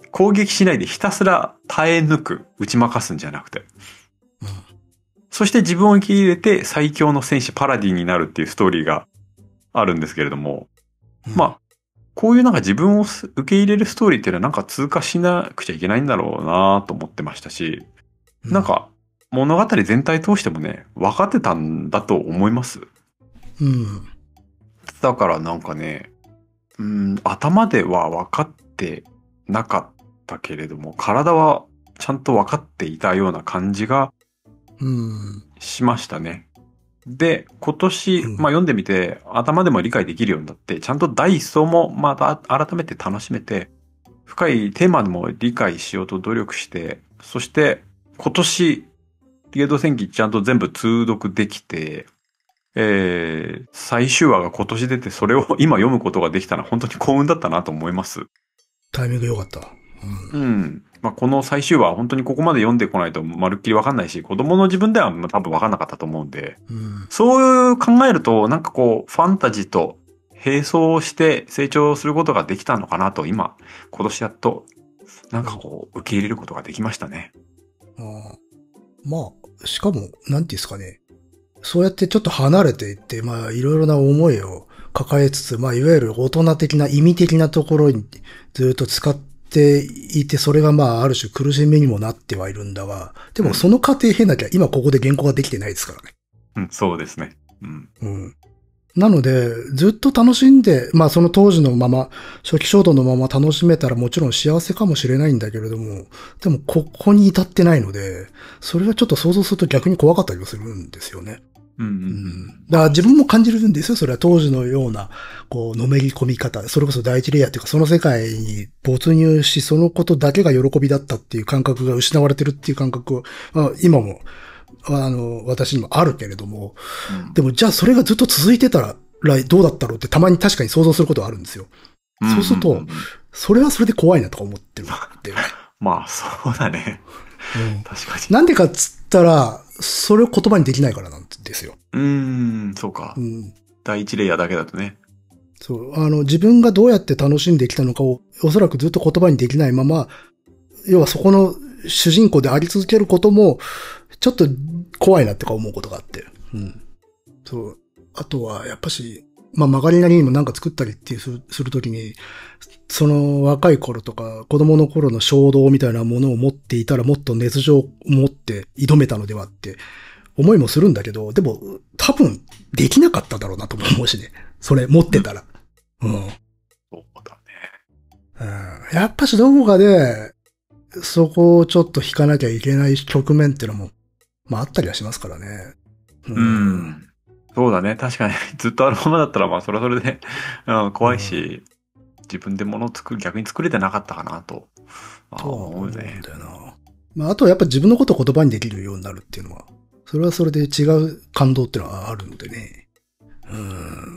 攻撃しないでひたすら耐え抜く、打ち負かすんじゃなくて。 うん、 そして自分を受け入れて最強の戦士パラディンになるっていうストーリーがあるんですけれども、うん、まあ、こういうなんか自分を受け入れるストーリーっていうのはなんか通過しなくちゃいけないんだろうなと思ってましたし、うん、なんか物語全体通してもね、分かってたんだと思います。 うん。 だからなんかね、うん、頭では分かってなかったけれども、体はちゃんと分かっていたような感じがしましたね。うん、で、今年、まあ読んでみて、頭でも理解できるようになって、ちゃんと第一層もまた改めて楽しめて、深いテーマでも理解しようと努力して、そして今年、ゲート戦記ちゃんと全部通読できて、えー、最終話が今年出て、それを今読むことができたのは本当に幸運だったなと思います。 タイミング良かった。 うん。うん。まあ、この最終話は本当にここまで読んでこないとまるっきりわかんないし、子供の自分では多分わかんなかったと思うんで、うん、そう考えると、なんかこう、ファンタジーと並走して成長することができたのかなと、今、今年やっと、なんかこう、受け入れることができましたね。 ああ、まあ、しかも、なんていうんですかね。そうやってちょっと離れていって、まあ、いろいろな思いを抱えつつ、まあ、いわゆる大人的な意味的なところにずっと使っていて、それがまあ、ある種苦しみにもなってはいるんだが、でもその過程経なきゃ今ここで原稿ができてないですからね。 うん、そうですね。うん。 うん。なので、ずっと楽しんで、まあその当時のまま、初期衝動のまま楽しめたらもちろん幸せかもしれないんだけれども、でもここに至ってないので、それはちょっと想像すると逆に怖かったりもするんですよね。 うんうんうん、 だから自分も感じるんですよ。それは当時のような、こう、のめり込み方。それこそ第一レイヤーっていうか、その世界に没入し、そのことだけが喜びだったっていう感覚が失われてるっていう感覚を、まあ、今も、あの、私にもあるけれども、うん、でもじゃあそれがずっと続いてたら、どうだったろうってたまに確かに想像することはあるんですよ。うんうんうん、そうすると、それはそれで怖いなとか思ってるっていうね。 まあ、そうだね。うん、確かに。 なんでかっつったら、それを言葉にできないからなんですよ。 うーん、そうか。うん、第一レイヤーだけだとね。 そう、あの、自分がどうやって楽しんできたのかを、おそらくずっと言葉にできないまま、要はそこの主人公であり続けることも、ちょっと怖いなってか思うことがあって。うん。そう。あとは、やっぱし、まあ、曲がりなりにもなんか作ったりっていうする、するときに、その若い頃とか子供の頃の衝動みたいなものを持っていたらもっと熱情を持って挑めたのではって思いもするんだけど、でも多分できなかっただろうなと思うしね。それ持ってたら。うん。 そうだね。うん。やっぱしどこかで、そこをちょっと引かなきゃいけない局面っていうのも、まああったりはしますからね。 うん。うんそうだね。確かに。ずっとあのままだったら、まあ、それはそれで、うん、怖いし、うん、自分で物を作る、逆に作れてなかったかなと、まあ、思うね。 そうだよな。まあ、あとはやっぱ自分のことを言葉にできるようになるっていうのは、それはそれで違う感動っていうのはあるのでね。うん。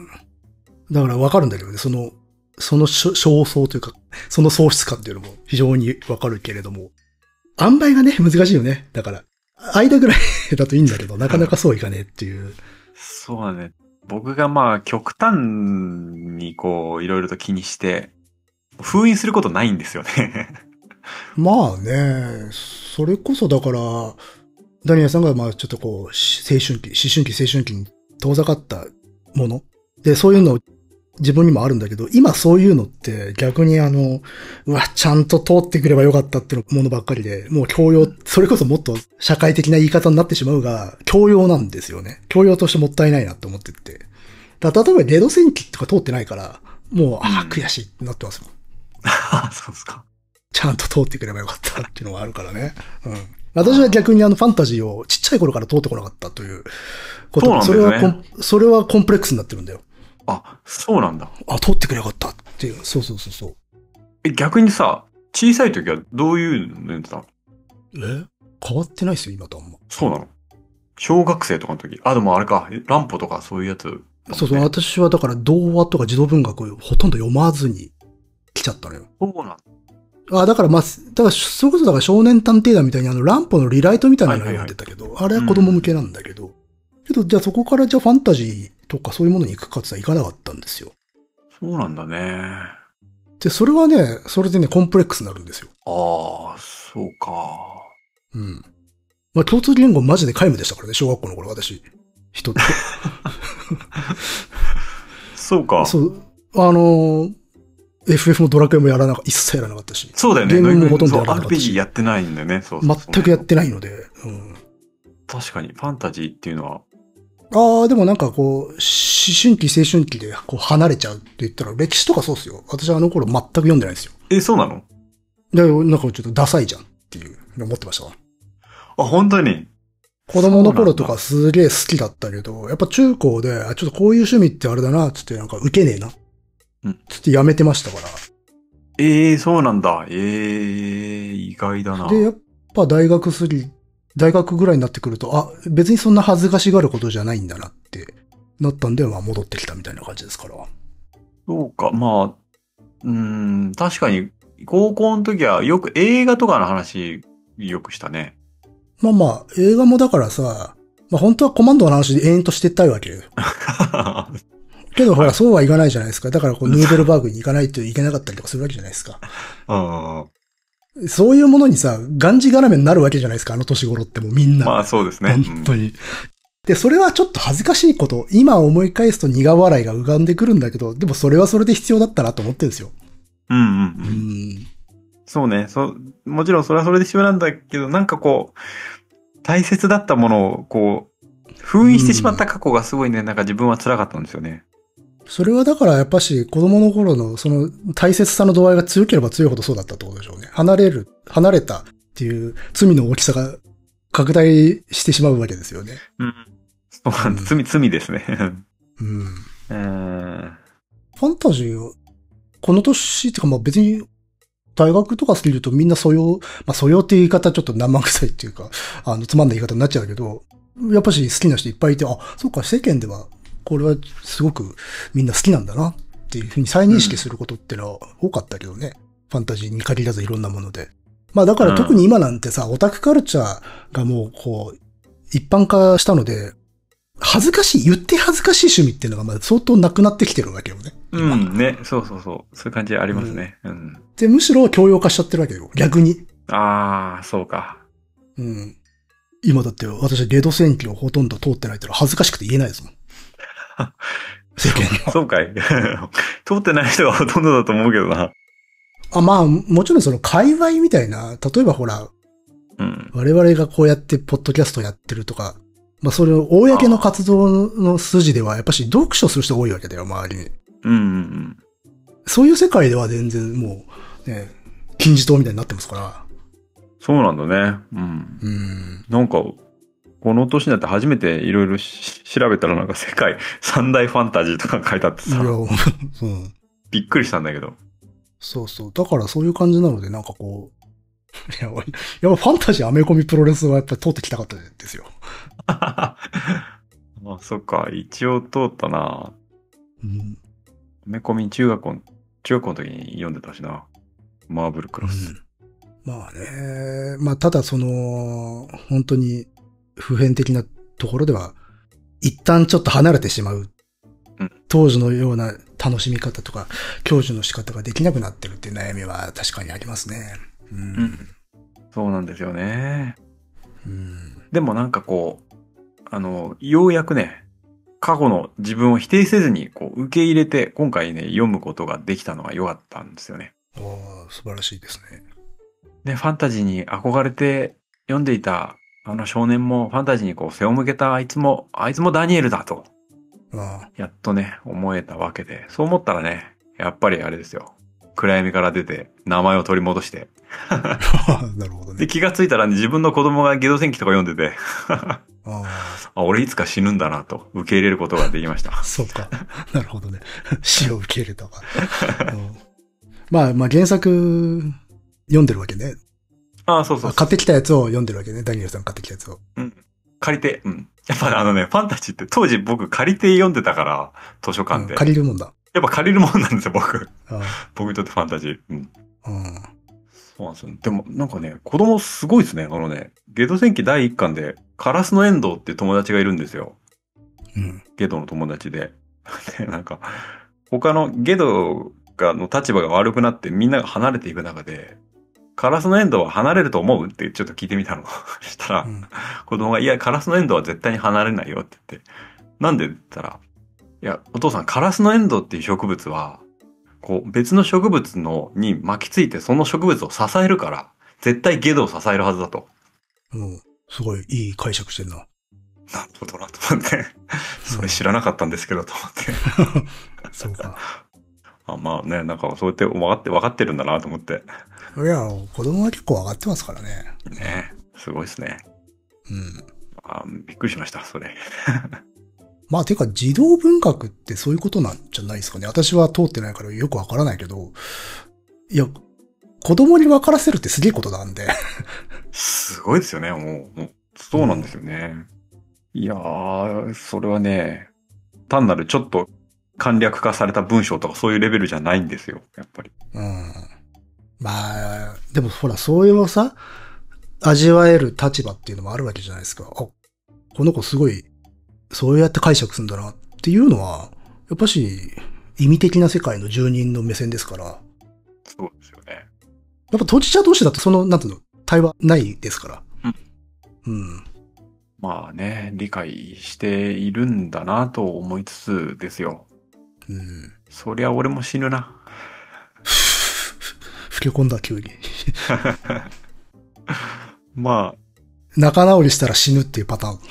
だからわかるんだけどね、その、その焦燥というか、その喪失感っていうのも非常にわかるけれども、塩梅がね、難しいよね。だから、間ぐらいだといいんだけど、なかなかそういかねえっていう。 そうだね。僕がまあ極端にこういろいろと気にして封印することないんですよね。 まあね、それこそだから、ダニエルさんがまあちょっとこう青春期、思春期、青春期に遠ざかったもので、そういうの自分にもあるんだけど、今そういうのって逆にあの、うわ、ちゃんと通ってくればよかったっていうものばっかりで、もう教養、それこそもっと社会的な言い方になってしまうが、教養なんですよね。教養としてもったいないなって思ってて。だ例えばレド戦記とか通ってないから、もう、ああ、悔しいってなってますもん。 ああ、そうですか。 ちゃんと通ってくればよかったっていうのがあるからね。うん。私は逆にあのファンタジーをちっちゃい頃から通ってこなかったということそうなんですね。 それはコン、それはコンプレックスになってるんだよ。 あ、そうなんだ。 あ、通ってくれよかったっていう。そうそうそうそう。 え、逆にさ、小さい時はどういうの読んでたの？ え変わってないっすよ、今とあんま。 そうなの？小学生とかの時。あ、でもあれか、乱歩とかそういうやつ、ね。 そうそう、私はだから童話とか児童文学をほとんど読まずに来ちゃったのよ。 そうなんだ。 あ、だからまあ、だから、それこそだから少年探偵団みたいにあの乱歩のリライトみたいなのを読んでたけど、はいはいはい、あれは子供向けなんだけど、うん、けどじゃあそこからじゃあファンタジーとかそういうものに行くかって言ったら行かなかったんですよ。 そうなんだね。 で、それはね、それでね、コンプレックスになるんですよ。 ああ、そうか。 うん。まあ、共通言語マジで皆無でしたからね、小学校の頃私。人って。 そうか。 そう、あのー、エフエフ もドラクエもやらなかった、一切やらなかったし。 そうだよね。 ゲームもほとんどやらなかったし。 アールピージー やってないんだよね。そうそうそう、 全くやってないので。うん。 確かに、ファンタジーっていうのは。 ああ、でもなんかこう、思春期、青春期でこう離れちゃうって言ったら、歴史とかそうっすよ。私はあの頃全く読んでないですよ。 え、そうなの？ で、なんかちょっとダサいじゃんっていう思ってましたわ。 あ、本当に？ 子供の頃とかすげえ好きだったけど、やっぱ中高で、あ、ちょっとこういう趣味ってあれだな、つってなんか受けねえな。うん。つってやめてましたから。 ええー、そうなんだ。ええー、意外だな。 で、やっぱ大学すぎ、大学ぐらいになってくると、あ、別にそんな恥ずかしがることじゃないんだなってなったんで、まあ戻ってきたみたいな感じですから。 そうか、まあ、うーん、確かに、高校の時はよく映画とかの話、よくしたね。 まあまあ、映画もだからさ、まあ本当はコマンドの話で延々としてったいわけよ。けどほら、そうはいかないじゃないですか。だからこう、ヌーベルバーグに行かないといけなかったりとかするわけじゃないですか。そういうものにさ、がんじがらめになるわけじゃないですか、あの年頃ってもうみんな。 まあそうですね。 本当に。うん、で、それはちょっと恥ずかしいこと、今思い返すと苦笑いが浮かんでくるんだけど、でもそれはそれで必要だったなと思ってるんですよ。 うんうんうん。うんそうね。そ、もちろんそれはそれで必要なんだけど、なんかこう、大切だったものを、こう、封印してしまった過去がすごいね、なんか自分は辛かったんですよね。 それはだからやっぱし子供の頃のその大切さの度合いが強ければ強いほどそうだったってことでしょうね。離れる、離れたっていう罪の大きさが拡大してしまうわけですよね。 うん。そうなんです。罪、罪ですね。 うん。 うん。 ファンタジーを、この年っていうかまあ別に大学とかすぎるとみんな素養、まあ素養っていう言い方ちょっと生臭いっていうか、あのつまんない言い方になっちゃうけど、やっぱし好きな人いっぱいいて、あ、そうか世間ではこれはすごくみんな好きなんだなっていうふうに再認識することってのは多かったけどね。うん、ファンタジーに限らずいろんなもので。まあだから特に今なんてさ、オタクカルチャーがもうこう、一般化したので、恥ずかしい、言って恥ずかしい趣味っていうのがまあ相当なくなってきてるわけよね。 うんね。そうそうそう。そういう感じありますね。うん。うん、 で、むしろ教養化しちゃってるわけよ。逆に。 ああ、そうか。 うん。今だって私ゲド戦記をほとんど通ってないってのは恥ずかしくて言えないですもん。世間は。そうかい。通ってない人がほとんどだと思うけどな。 あ、まあ、もちろんその界隈みたいな、例えばほら、うん、我々がこうやってポッドキャストやってるとか、まあそれを公の活動の筋ではやっぱし読書する人多いわけだよ、周りに。 うんうんうん。 そういう世界では全然もう、ね、金字塔みたいになってますから。 そうなんだね。うん。うん。なんか、この年になって初めていろいろ調べたらなんか世界三大ファンタジーとか書いてあってさ。いや、うん。びっくりしたんだけど。 そうそう。だからそういう感じなのでなんかこう、いや、やっぱファンタジーアメコミプロレスはやっぱり通ってきたかったですよ。 あ、そっか。一応通ったな。うん。アメコミ中学校、中学校の時に読んでたしな。マーブルクロス。うん、 まあね。まあただその、本当に普遍的なところでは、一旦ちょっと離れてしまう。うん、当時のような楽しみ方とか、享受の仕方ができなくなってるっていう悩みは確かにありますね。うん。うん、 そうなんですよね。うん、でもなんかこう、あの、ようやくね、過去の自分を否定せずにこう受け入れて、今回ね、読むことができたのが良かったんですよね。 ああ、素晴らしいですね。 で、ファンタジーに憧れて読んでいたあの少年も、ファンタジーにこう背を向けたあいつも、あいつもダニエルだと。ああ、やっとね、思えたわけで、そう思ったらね、やっぱりあれですよ。暗闇から出て、名前を取り戻して。 なるほどね。 で、気がついたら、ね、自分の子供がゲド戦記とか読んでてああ、俺いつか死ぬんだなと受け入れることができました。 そうか。なるほどね。死を受け入れたか。うん、まあ、まあ原作読んでるわけね。 ああ、そうそうそう。 買ってきたやつを読んでるわけね。ダニエルさん買ってきたやつを。 うん。借りて、うん。やっぱあのね、ファンタジーって当時僕借りて読んでたから、図書館で。うん、 借りるもんだ。 やっぱ借りるもんなんですよ、僕。ああ僕にとってファンタジー。うん。うん。そうなんですよ。でも、なんかね、子供すごいですね。あのね、ゲド戦記だいいっかんで、カラスのエンドウっていう友達がいるんですよ。うん。ゲドの友達で。で、なんか、他のゲドが、の立場が悪くなってみんなが離れていく中で、カラスのエンドは離れると思うってちょっと聞いてみたの。したら、うん、子供が、いや、カラスのエンドは絶対に離れないよって言って。なんでって言ったら、いや、お父さん、カラスのエンドっていう植物は、こう、別の植物のに巻きついてその植物を支えるから、絶対ゲドを支えるはずだと。 うん。すごいいい解釈してんな。 なるほどなと思って。それ知らなかったんですけど、と思って。 そうか。 あ、まあね、なんかそうやって分かって、分かってるんだなと思って。 いや、子供は結構上がってますからね。 ね、すごいですね。 うん。 あ、びっくりしました、それ。 まあ、てか、児童文学ってそういうことなんじゃないですかね。私は通ってないからよくわからないけど、いや、子供に分からせるってすげえことなんで。 すごいですよね、もう。もうそうなんですよね。うん、いやー、それはね、単なるちょっと簡略化された文章とかそういうレベルじゃないんですよ、やっぱり。 うん。まあ、でもほら、そういうのさ、味わえる立場っていうのもあるわけじゃないですか。あ、この子すごい、そうやって解釈するんだなっていうのは、やっぱし、意味的な世界の住人の目線ですから。 そうですよね。 やっぱ当事者同士だとその、なんていうの、対話ないですから。うん。うん。 まあね、理解しているんだなと思いつつですよ。 うん。 そりゃ俺も死ぬな。 ふけ込んだ急に。 まあ。 仲直りしたら死ぬっていうパターン。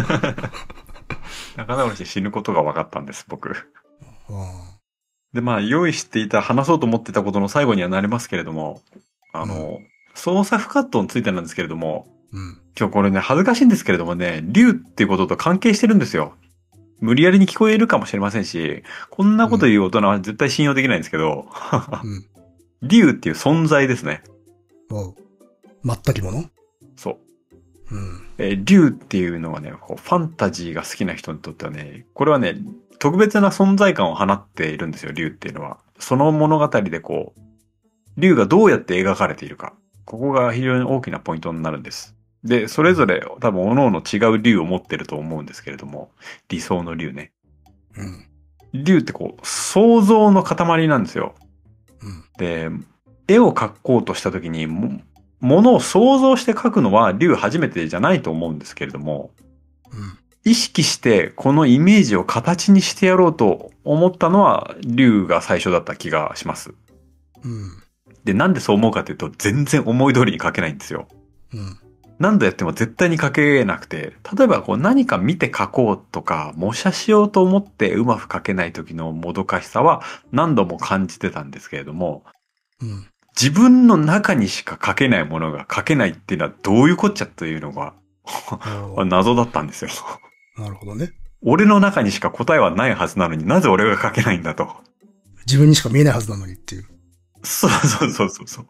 仲直りして死ぬことが分かったんです、僕。 うん、 で、まあ、用意していた、話そうと思ってたことの最後にはなりますけれども、あの、うん、操作不可能についてなんですけれども、うん、今日これね、恥ずかしいんですけれどもね、竜っていうことと関係してるんですよ。無理やりに聞こえるかもしれませんし、こんなこと言う大人は絶対信用できないんですけど、うん、竜っていう存在ですね。 おう。まったりもの？ そう。 うん、 えー、竜っていうのはね、こうファンタジーが好きな人にとってはね、これはね、特別な存在感を放っているんですよ、竜っていうのは。その物語でこう、竜がどうやって描かれているか。ここが非常に大きなポイントになるんです。で、それぞれ多分各々違う竜を持ってると思うんですけれども、理想の竜ね。うん。竜ってこう、想像の塊なんですよ。うん。で、絵を描こうとした時に、ものを想像して描くのは竜初めてじゃないと思うんですけれども、うん。意識してこのイメージを形にしてやろうと思ったのは竜が最初だった気がします。うん。で、なんでそう思うかというと全然思い通りに描けないんですよ。うん。何度やっても絶対に描けなくて、例えばこう何か見て描こうとか模写しようと思ってうまく描けない時のもどかしさは何度も感じてたんですけれども、うん。自分の中にしか描けないものが描けないっていうのはどういうこっちゃというのが謎だったんですよ。 なるほどね。 俺の中にしか答えはないはずなのになぜ俺が描けないんだと。 自分にしか見えないはずなのにっていう。 そうそうそうそうそう。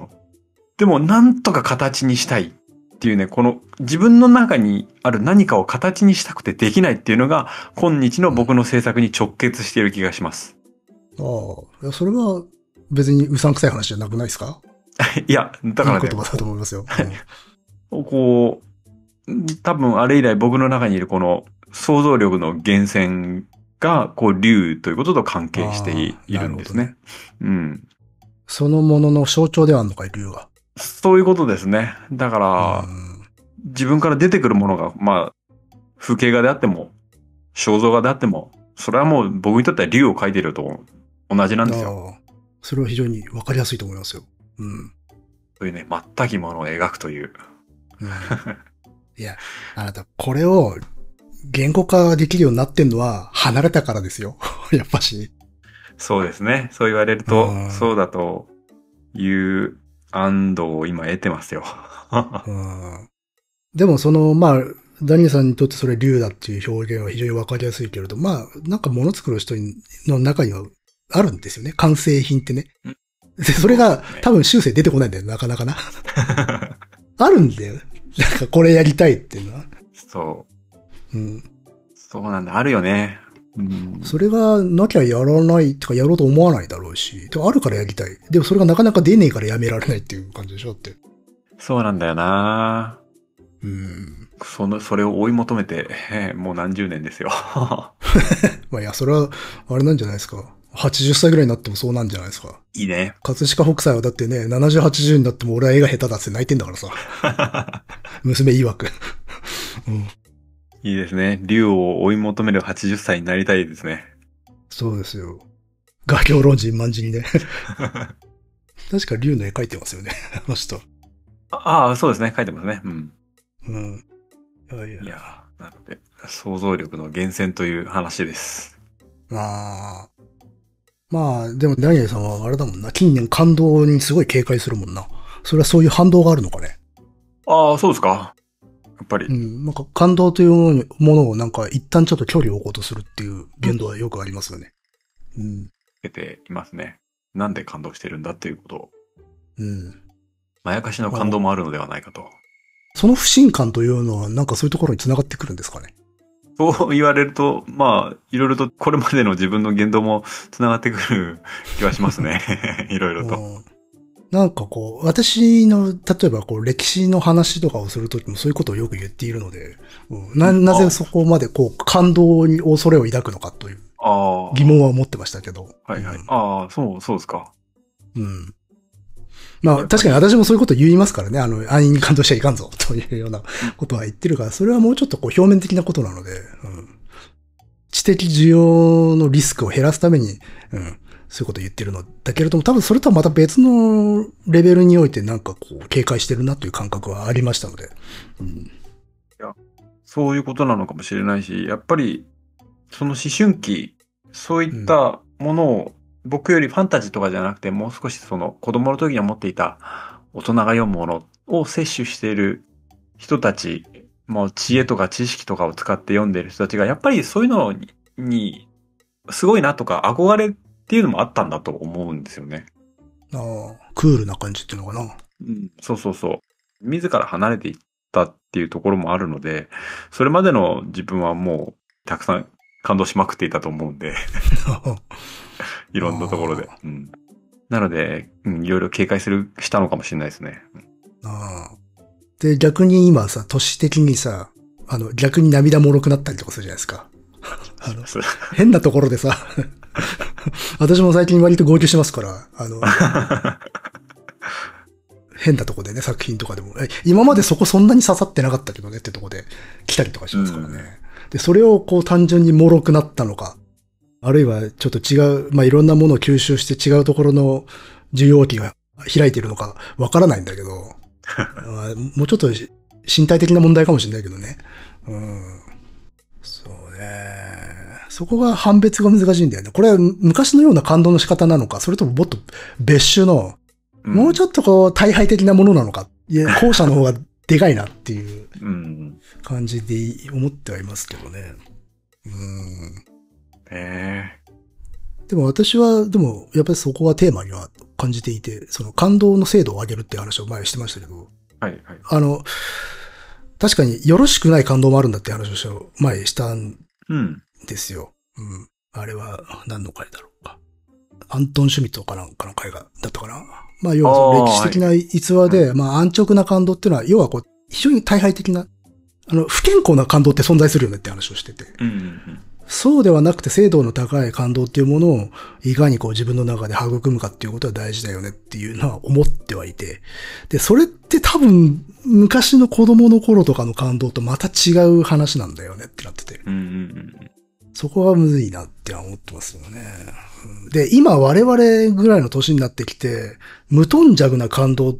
でもなんとか形にしたいっていうね、この自分の中にある何かを形にしたくてできないっていうのが今日の僕の制作に直結している気がします。 うん、ああ、それは別にうさんくさい話じゃなくないですか？ いや、だからね。 いい言葉だと思いますよ。 うん、こう、多分あれ以来僕の中にいるこの想像力の源泉が、こう、竜ということと関係しているんですね。ねうん。 そのものの象徴ではあるのかい、竜は。 そういうことですね。だから、自分から出てくるものが、まあ、風景画であっても、肖像画であっても、それはもう僕にとっては竜を描いていると同じなんですよ。 それは非常にわかりやすいと思いますよ。うん。 そういうね、全きものを描くという。 うん、いや、あなた、これを言語化できるようになってんのは離れたからですよ。やっぱし。 そうですね。そう言われると、そうだという安堵を今得てますよ。 うん、でもその、まあ、ダニエさんにとってそれ竜だっていう表現は非常にわかりやすいけれど、まあ、なんか物作る人の中にはあるんですよね。完成品ってね。で、それが多分修正出てこないんだよ。なかなかな。あるんだよ。なんかこれやりたいっていうのは。 そう。 うん。 そうなんだ。あるよね。 うん、それがなきゃやらないとかやろうと思わないだろうし。でもあるからやりたい。でもそれがなかなか出ねえからやめられないっていう感じでしょって。 そうなんだよな。 うん。 その、それを追い求めて、えー、もう何十年ですよ。 まあいや、それは、あれなんじゃないですか。 はちじゅっさいぐらいになってもそうなんじゃないですか。 いいね。 葛飾北斎はだってね、ななじゅう、はちじゅうになっても俺は絵が下手だって泣いてんだからさ。娘曰く。うん、 いいですね。竜を追い求めるはちじゅっさいになりたいですね。 そうですよ。画狂論人万事にね。確か竜の絵描いてますよね。あの人。 ああ、そうですね。書いてますね。うん。 うん。いやいや。 いやー、なので、想像力の源泉という話です。 ああ。まあ、でもダニエルさんはあれだもんな。近年感動にすごい警戒するもんな。それはそういう反動があるのかね。 ああ、そうですか。やっぱり。 うん。なんか感動というものをなんか一旦ちょっと距離を置こうとするっていう言動はよくありますよね。うん。 出ていますね。なんで感動してるんだっていうことを。 うん。 まやかしの感動もあるのではないかと。 その不信感というのはなんかそういうところに繋がってくるんですかね。 そう言われると、まあ、いろいろとこれまでの自分の言動も繋がってくる気はしますね。いろいろと。 うん、なんかこう、私の、例えばこう、歴史の話とかをするときもそういうことをよく言っているので、うん、な、なぜそこまでこう、感動に恐れを抱くのかという疑問は持ってましたけど。 はいはい。 うん、 ああ、そう、そうですか。 うん。まあ、確かに私もそういうこと言いますからね。あの、安易に感動しちゃいかんぞ、というようなことは言ってるから、それはもうちょっとこう、表面的なことなので、うん。知的需要のリスクを減らすために、うん。そういうことを言ってるのだけれども、多分それとはまた別のレベルにおいてなんかこう、警戒してるなという感覚はありましたので。うん、いや、そういうことなのかもしれないし、やっぱり、その思春期、そういったものを、僕よりファンタジーとかじゃなくて、もう少しその子供の時に持っていた大人が読むものを摂取している人たち、もう知恵とか知識とかを使って読んでいる人たちが、やっぱりそういうのに、にすごいなとか憧れっていうのもあったんだと思うんですよね。 ああ、クールな感じっていうのかな。 うん、そうそうそう。自ら離れていったっていうところもあるので、それまでの自分はもうたくさん感動しまくっていたと思うんで。いろんなところで。うん、なので、うん、いろいろ警戒する、したのかもしれないですね。 ああ。で、逆に今さ、都市的にさ、あの、逆に涙もろくなったりとかするじゃないですか。あの、変なところでさ、私も最近割と号泣してますから、あの、変なとこでね、作品とかでも、今までそこそんなに刺さってなかったけどねってとこで来たりとかしますからね。うん、で、それをこう単純に脆くなったのか、あるいはちょっと違う、まあ、いろんなものを吸収して違うところの需要期が開いているのかわからないんだけど、もうちょっと身体的な問題かもしれないけどね。うん、そうね。そこが判別が難しいんだよね。これは昔のような感動の仕方なのか、それとももっと別種の、もうちょっとこう、大敗的なものなのか。いや、後者の方がでかいなっていう感じで思ってはいますけどね。うん。 えー、でも私は、でも、やっぱりそこはテーマには感じていて、その感動の精度を上げるっていう話を前してましたけど、 はいはい。 あの、確かによろしくない感動もあるんだって話を前したんですよ。うん。うん、あれは何の回だろうか。アントン・シュミットかなんかの回が、だったかな。まあ、要はその歴史的な逸話で、はい、まあ、安直な感動っていうのは、要はこう、非常に大敗的な、あの、不健康な感動って存在するよねって話をしてて。 うんうんうん、 そうではなくて、精度の高い感動っていうものを、いかにこう自分の中で育むかっていうことは大事だよねっていうのは思ってはいて。で、それって多分、昔の子供の頃とかの感動とまた違う話なんだよねってなってて。 うんうんうん、 そこはむずいなって思ってますよね。で、今我々ぐらいの年になってきて、無頓着な感動って、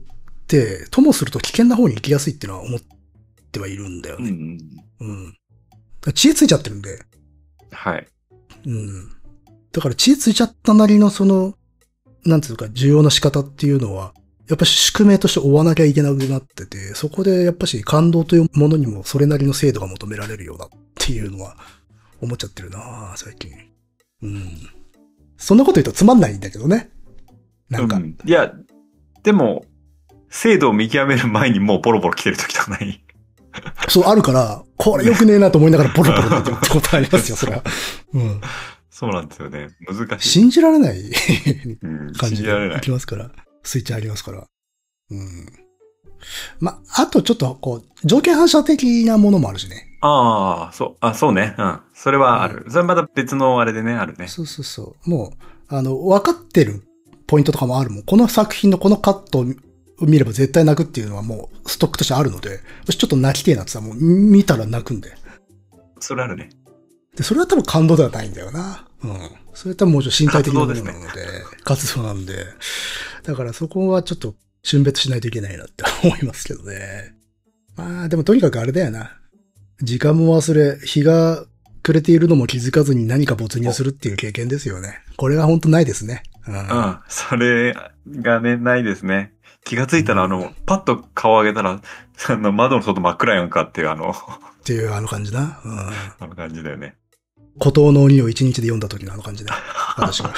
ともすると危険な方に行きやすいっていうのは思ってはいるんだよね。うんうん、うん。知恵ついちゃってるんで。 はい。 うん。だから知恵ついちゃったなりのその、なんていうか、重要な仕方っていうのは、やっぱし宿命として追わなきゃいけなくなってて、そこでやっぱし感動というものにもそれなりの精度が求められるようだっていうのは思っちゃってるなぁ、最近。うん。そんなこと言うとつまんないんだけどね。なんか。うん、 いや、でも、精度を見極める前にもうボロボロ来てる時とかない。 そう、あるから、これ良くねえなと思いながらボロボロ出てるってことありますよ、それは。うん。 そうなんですよね。難しい。 信じられないうん感じでいきますから。スイッチありますから。うん。ま、あとちょっと、こう、条件反射的なものもあるしね。 ああ、そう、あ、そうね。うん。それはある。うん、それはまた別のあれでね、あるね。 そうそうそう。もう、 あの、分かってるポイントとかもあるもん。この作品のこのカットを見れば絶対泣くっていうのはもうストックとしてあるので、私ちょっと泣きてえなってさ、もう見たら泣くんで。 それあるね。 で、それは多分感動ではないんだよな。うん。それは多分もうちょっと身体的なものなので、活動なんで。だからそこはちょっと峻別しないといけないなって思いますけどね。まあ、でもとにかくあれだよな。時間も忘れ、日が暮れているのも気づかずに何か没入するっていう経験ですよね。これは本当ないですね。うん。 うん。それがね、ないですね。気がついたら、あの、うん、パッと顔上げたら、あの、窓の外真っ暗やんかっていう、あの。 っていうあの感じな。うん。 あの感じだよね。 孤島の鬼を一日で読んだ時のあの感じだ。私が。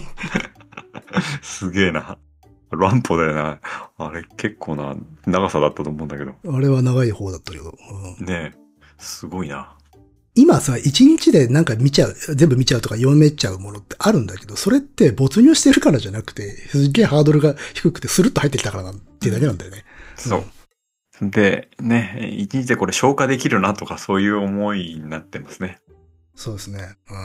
すげえな。乱歩だよな。あれ結構な長さだったと思うんだけど。 あれは長い方だったけど。 うん、ねえ。すごいな。 今さ、一日でなんか見ちゃう、全部見ちゃうとか読めちゃうものってあるんだけど、それって没入してるからじゃなくて、すっげえハードルが低くてスルッと入ってきたからなんていうだけなんだよね。 うん、そう。で、ね、一日でこれ消化できるなとかそういう思いになってますね。 そうですね。うん。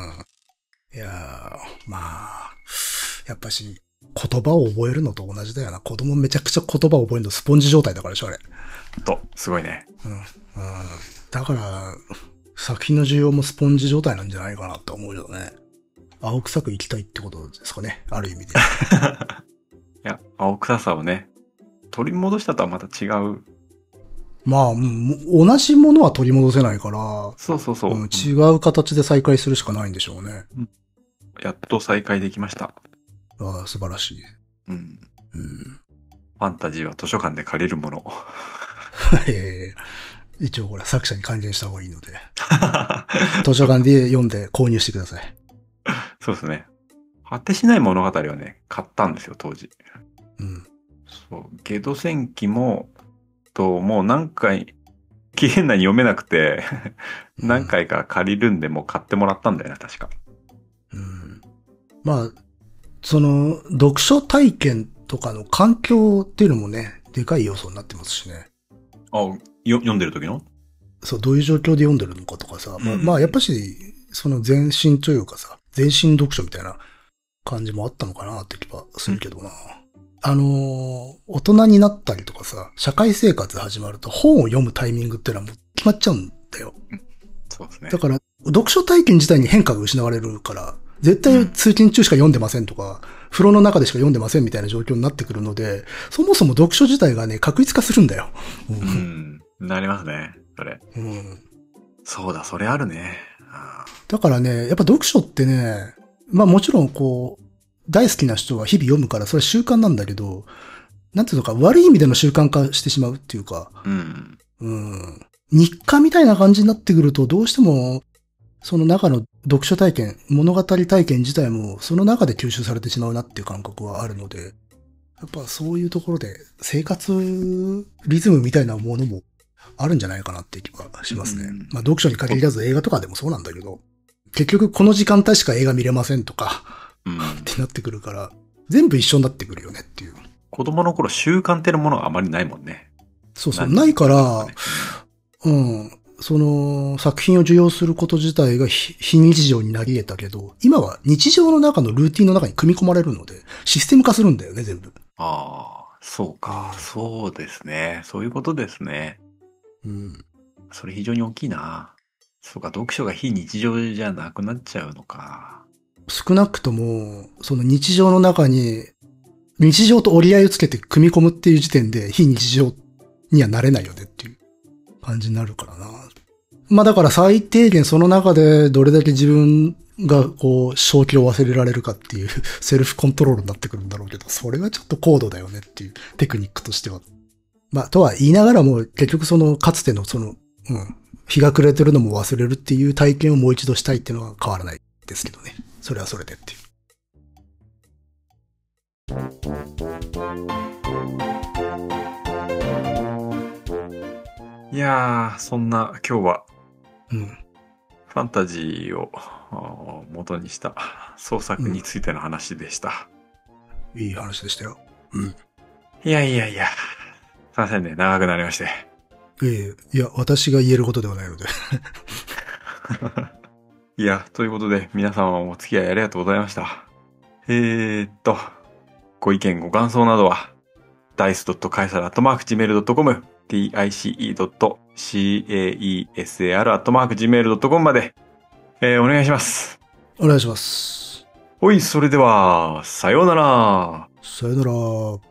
いやー、まあ、やっぱし、言葉を覚えるのと同じだよな。子供めちゃくちゃ言葉を覚えるのスポンジ状態だからでしょ、あれ。 と、すごいね。 うん。うん。だから、作品の需要もスポンジ状態なんじゃないかなって思うよね。青臭く生きたいってことですかね。ある意味で。いや、青臭さをね、取り戻したとはまた違う。 まあ、同じものは取り戻せないから。 そうそうそう、 うん。違う形で再会するしかないんでしょうね。 うん、やっと再会できました。 ああ、素晴らしい。 うん。 うん。 ファンタジーは図書館で借りるもの。 ええ一応ほら、作者に還元した方がいいので。図書館で読んで購入してください。 そうですね。果てしない物語はね、買ったんですよ、当時。 うん。 そう。ゲド戦記も、と、もう何回、期限内に読めなくて、何回か借りるんで、もう買ってもらったんだよね、確か。 うん。まあ、その、読書体験とかの環境っていうのもね、でかい要素になってますしね。 あ、よ、読んでる時の？ そう、どういう状況で読んでるのかとかさ。まあ、まあ、やっぱし、その全身というかさ、全身読書みたいな感じもあったのかなって気はするけどな。うん、あのー、大人になったりとかさ、社会生活始まると本を読むタイミングってのはもう決まっちゃうんだよ。 うん、そうですね。 だから、読書体験自体に変化が失われるから、絶対通勤中しか読んでませんとか、うん風呂の中でしか読んでませんみたいな状況になってくるので、そもそも読書自体がね、確率化するんだよ。 うん。うん、なりますね、それ。うん。そうだ、それあるね。 だからね、やっぱ読書ってね、まあもちろんこう、大好きな人は日々読むからそれは習慣なんだけど、なんていうのか悪い意味での習慣化してしまうっていうか、うん。うん。日課みたいな感じになってくると、どうしても、その中の読書体験、物語体験自体もその中で吸収されてしまうなっていう感覚はあるので、やっぱそういうところで生活リズムみたいなものもあるんじゃないかなって気はしますね。うん、まあ読書に限らず映画とかでもそうなんだけど、結局この時間帯しか映画見れませんとか、うん、ってなってくるから、全部一緒になってくるよねっていう。 子供の頃習慣っていうものがあまりないもんね。 そうそう、ないから、うん。その作品を受容すること自体が非日常になり得たけど、今は日常の中のルーティンの中に組み込まれるので、システム化するんだよね、全部。 ああ、そうか、そうですね。そういうことですね。うん。それ非常に大きいな。そうか、読書が非日常じゃなくなっちゃうのか。 少なくとも、その日常の中に、日常と折り合いをつけて組み込むっていう時点で非日常にはなれないよねっていう感じになるからな。まあだから最低限その中でどれだけ自分がこう正気を忘れられるかっていうセルフコントロールになってくるんだろうけど、それはちょっと高度だよねっていうテクニックとしては。まあとは言いながらも結局そのかつてのその、うん、日が暮れてるのも忘れるっていう体験をもう一度したいっていうのは変わらないですけどね。それはそれでっていう。 いやー、そんな今日は、 うん、 ファンタジーを元にした創作についての話でした。 うん、いい話でしたよ。うん。 いやいやいや、すいませんね、長くなりまして。 ええ、いや、私が言えることではないので。 いや、ということで、皆様もお付き合いありがとうございました。 えーっと、ご意見ご感想などは、ダイス カエサル アットマーク ジーメール ドットコム、ディーアイシーイー カエサル アットマーク ジーメール ドットコム まで、えー、お願いします。 お願いします。 ほい、それでは、さようなら。 さよなら。